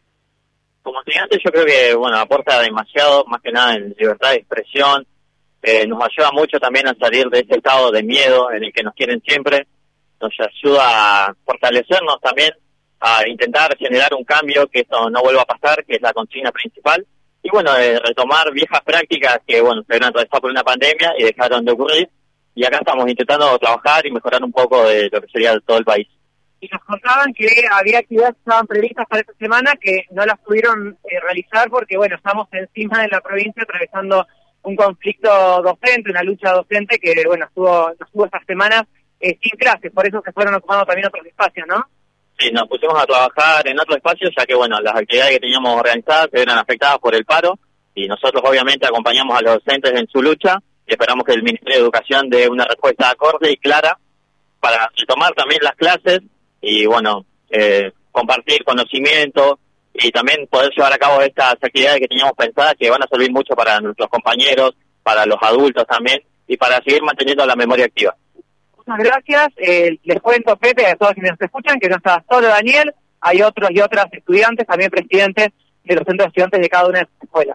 Como estudiantes yo creo que, bueno, aporta demasiado, más que nada en libertad de expresión, eh, nos ayuda mucho también a salir de ese estado de miedo en el que nos quieren siempre, nos ayuda a fortalecernos también, a intentar generar un cambio, que esto no vuelva a pasar, que es la consigna principal, y bueno, eh, retomar viejas prácticas que, bueno, se habían atravesado por una pandemia y dejaron de ocurrir, y acá estamos intentando trabajar y mejorar un poco de lo que sería todo el país. Y nos contaban que había actividades que estaban previstas para esta semana que no las pudieron eh, realizar porque, bueno, estamos encima de la provincia atravesando un conflicto docente, una lucha docente que, bueno, estuvo, estuvo estas semanas eh, sin clases, por eso se fueron ocupando también otros espacios, ¿no? Sí, nos pusimos a trabajar en otros espacios, ya que, bueno, las actividades que teníamos organizadas se eran afectadas por el paro, y nosotros obviamente acompañamos a los docentes en su lucha, y esperamos que el Ministerio de Educación dé una respuesta acorde y clara para retomar también las clases, y bueno, eh, compartir conocimiento, y también poder llevar a cabo estas actividades que teníamos pensadas, que van a servir mucho para nuestros compañeros, para los adultos también, y para seguir manteniendo la memoria activa. Muchas gracias. Eh, les cuento, Pepe, a todos quienes nos escuchan, que no está solo Daniel, hay otros y otras estudiantes, también presidentes de los centros de estudiantes de cada una de sus escuelas.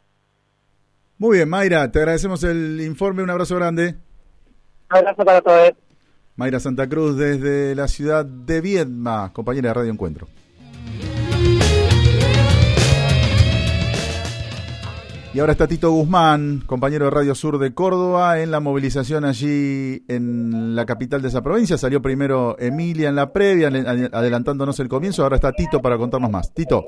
Muy bien, Mayra, te agradecemos el informe, un abrazo grande. Un abrazo para todos. Mayra Santa Cruz desde la ciudad de Viedma, compañera de Radio Encuentro. Y ahora está Tito Guzmán, compañero de Radio Sur de Córdoba, en la movilización allí en la capital de esa provincia. Salió primero Emilia en la previa, adelantándonos el comienzo. Ahora está Tito para contarnos más. Tito.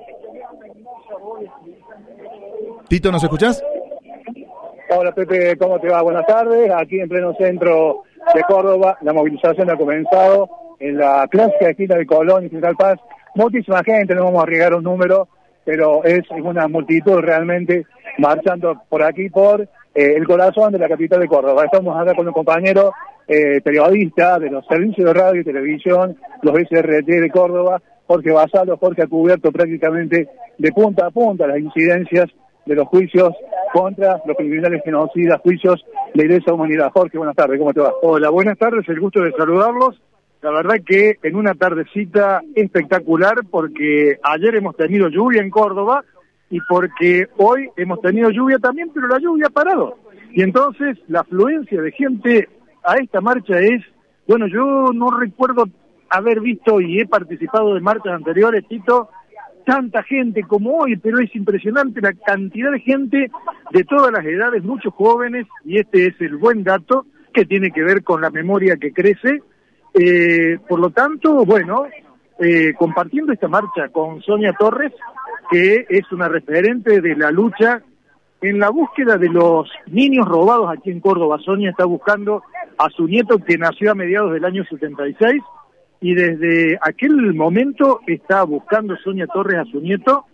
Tito, ¿nos escuchás? Hola Pepe, ¿cómo te va? Buenas tardes. Aquí en pleno centro de Córdoba, la movilización ha comenzado en la clásica esquina de Colón y Central Paz. Muchísima gente, no vamos a arriesgar un número, pero es una multitud realmente marchando por aquí, por eh, el corazón de la capital de Córdoba. Estamos acá con un compañero eh, periodista de los servicios de radio y televisión, los S R T de Córdoba, Jorge Basalo. Jorge ha cubierto prácticamente de punta a punta las incidencias de los juicios contra los criminales genocidas, juicios de lesa humanidad. Jorge, buenas tardes, ¿cómo te va? Hola, buenas tardes, el gusto de saludarlos. La verdad que en una tardecita espectacular, porque ayer hemos tenido lluvia en Córdoba y porque hoy hemos tenido lluvia también, pero la lluvia ha parado. Y entonces la afluencia de gente a esta marcha es, bueno, yo no recuerdo haber visto y he participado de marchas anteriores, Tito, tanta gente como hoy, pero es impresionante la cantidad de gente de todas las edades, muchos jóvenes, y este es el buen dato que tiene que ver con la memoria que crece. Eh, por lo tanto, bueno, eh, compartiendo esta marcha con Sonia Torres, que es una referente de la lucha en la búsqueda de los niños robados aquí en Córdoba. Sonia está buscando a su nieto que nació a mediados del año setenta y seis, y desde aquel momento está buscando Sonia Torres a su nieto,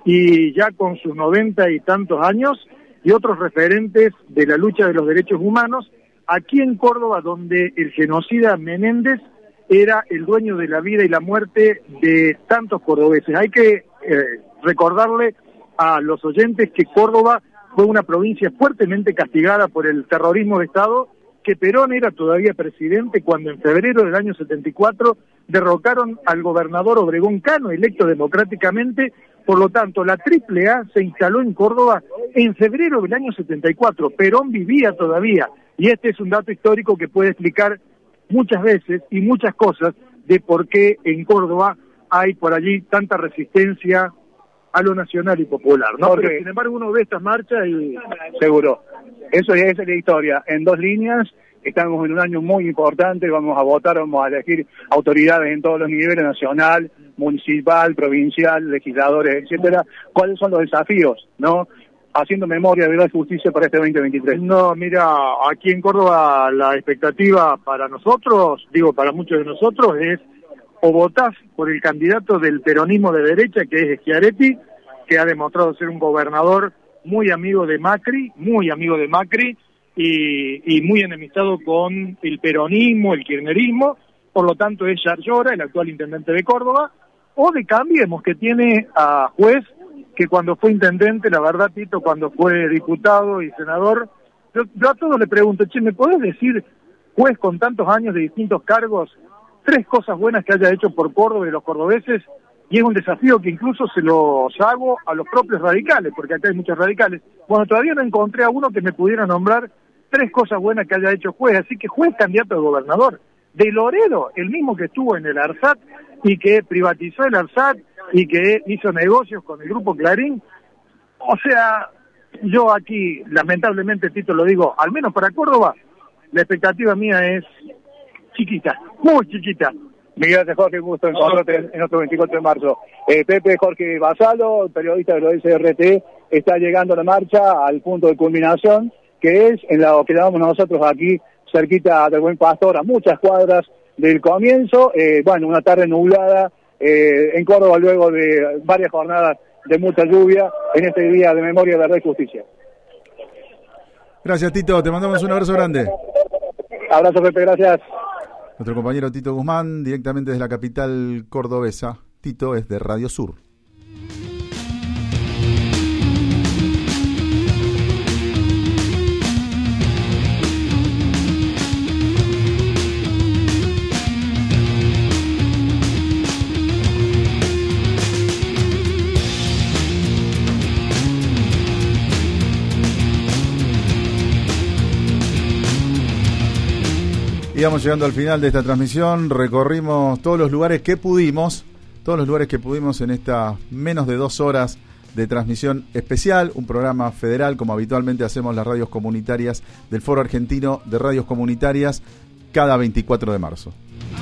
y ya con sus noventa y tantos años, y otros referentes de la lucha de los derechos humanos, aquí en Córdoba, donde el genocida Menéndez era el dueño de la vida y la muerte de tantos cordobeses. Hay que eh, recordarle a los oyentes que Córdoba fue una provincia fuertemente castigada por el terrorismo de Estado, que Perón era todavía presidente cuando en febrero del año setenta y cuatro derrocaron al gobernador Obregón Cano, electo democráticamente. Por lo tanto, la Triple A se instaló en Córdoba en febrero del año setenta y cuatro. Perón vivía todavía, y este es un dato histórico que puede explicar muchas veces y muchas cosas de por qué en Córdoba hay por allí tanta resistencia a lo nacional y popular, ¿no? Porque, Pero sin embargo uno ve estas marchas y... Seguro. Eso ya es la historia. En dos líneas, estamos en un año muy importante, vamos a votar, vamos a elegir autoridades en todos los niveles, nacional, municipal, provincial, legisladores, etcétera. ¿Cuáles son los desafíos, no? Haciendo memoria, verdad y justicia para este veinte veintitrés. No, mira, aquí en Córdoba la expectativa para nosotros, digo para muchos de nosotros, es o votás por el candidato del peronismo de derecha, que es Schiaretti, que ha demostrado ser un gobernador muy amigo de Macri, muy amigo de Macri, y, y muy enemistado con el peronismo, el kirchnerismo, por lo tanto es Yarlora, el actual intendente de Córdoba, o de Cambiemos, que tiene a Juez, que cuando fue intendente, la verdad, Tito, cuando fue diputado y senador, yo, yo a todos le pregunto, che, ¿me podés decir, Juez con tantos años de distintos cargos, tres cosas buenas que haya hecho por Córdoba y los cordobeses? Y es un desafío que incluso se los hago a los propios radicales, porque acá hay muchos radicales. Bueno, todavía no encontré a uno que me pudiera nombrar tres cosas buenas que haya hecho Juez, así que Juez candidato a gobernador. De Loredo, el mismo que estuvo en el ARSAT y que privatizó el ARSAT y que hizo negocios con el Grupo Clarín. O sea, yo aquí, lamentablemente, Tito, lo digo, al menos para Córdoba, la expectativa mía es chiquita, muy chiquita. Miguel, gracias, Jorge, un gusto encontrarte en otro veinticuatro de marzo. Eh, Pepe Jorge Basalo, periodista de la S R T, está llegando la marcha al punto de culminación, que es en lo que llamamos nosotros aquí, cerquita del Buen Pastor, a muchas cuadras del comienzo. Eh, bueno, una tarde nublada eh, en Córdoba, luego de varias jornadas de mucha lluvia, en este día de memoria, verdad y justicia. Gracias, Tito, te mandamos un abrazo grande. Abrazo, Pepe, gracias. Nuestro compañero Tito Guzmán, directamente desde la capital cordobesa. Tito es de Radio Sur. Íbamos llegando al final de esta transmisión, recorrimos todos los lugares que pudimos, todos los lugares que pudimos en estas menos de dos horas de transmisión especial, un programa federal como habitualmente hacemos las radios comunitarias del Foro Argentino de Radios Comunitarias cada veinticuatro de marzo.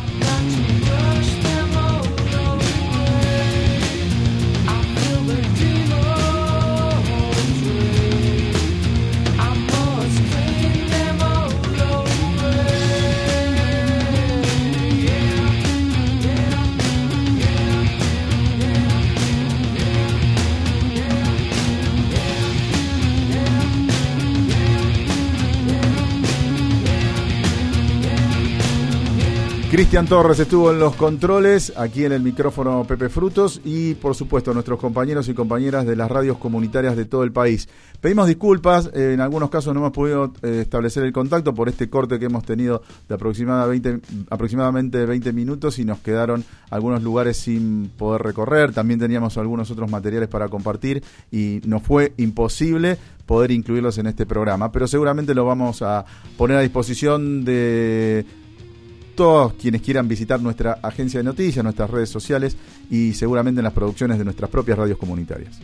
Cristian Torres estuvo en los controles, aquí en el micrófono Pepe Frutos y por supuesto nuestros compañeros y compañeras de las radios comunitarias de todo el país. Pedimos disculpas, eh, en algunos casos no hemos podido eh, establecer el contacto por este corte que hemos tenido de aproximadamente veinte, aproximadamente veinte minutos y nos quedaron algunos lugares sin poder recorrer. También teníamos algunos otros materiales para compartir y nos fue imposible poder incluirlos en este programa, pero seguramente lo vamos a poner a disposición de todos quienes quieran visitar nuestra agencia de noticias, nuestras redes sociales y seguramente en las producciones de nuestras propias radios comunitarias.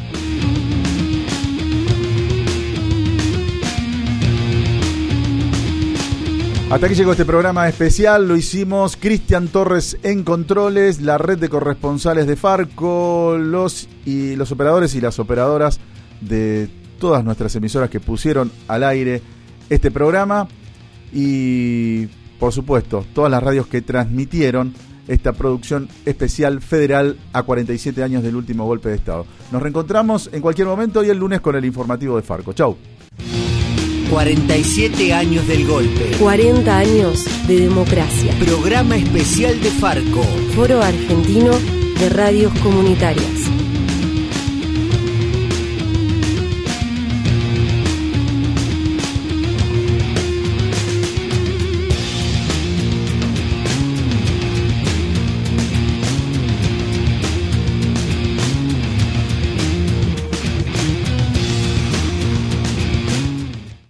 Hasta aquí llegó este programa especial, lo hicimos Cristian Torres en controles, la red de corresponsales de Farco, los y los operadores y las operadoras de todas nuestras emisoras que pusieron al aire este programa. y, por supuesto, todas las radios que transmitieron esta producción especial federal a cuarenta y siete años del último golpe de Estado. Nos reencontramos en cualquier momento y el lunes con el informativo de Farco. Chau. cuarenta y siete años del golpe. cuarenta años de democracia. Programa especial de Farco. Foro Argentino de Radios Comunitarias.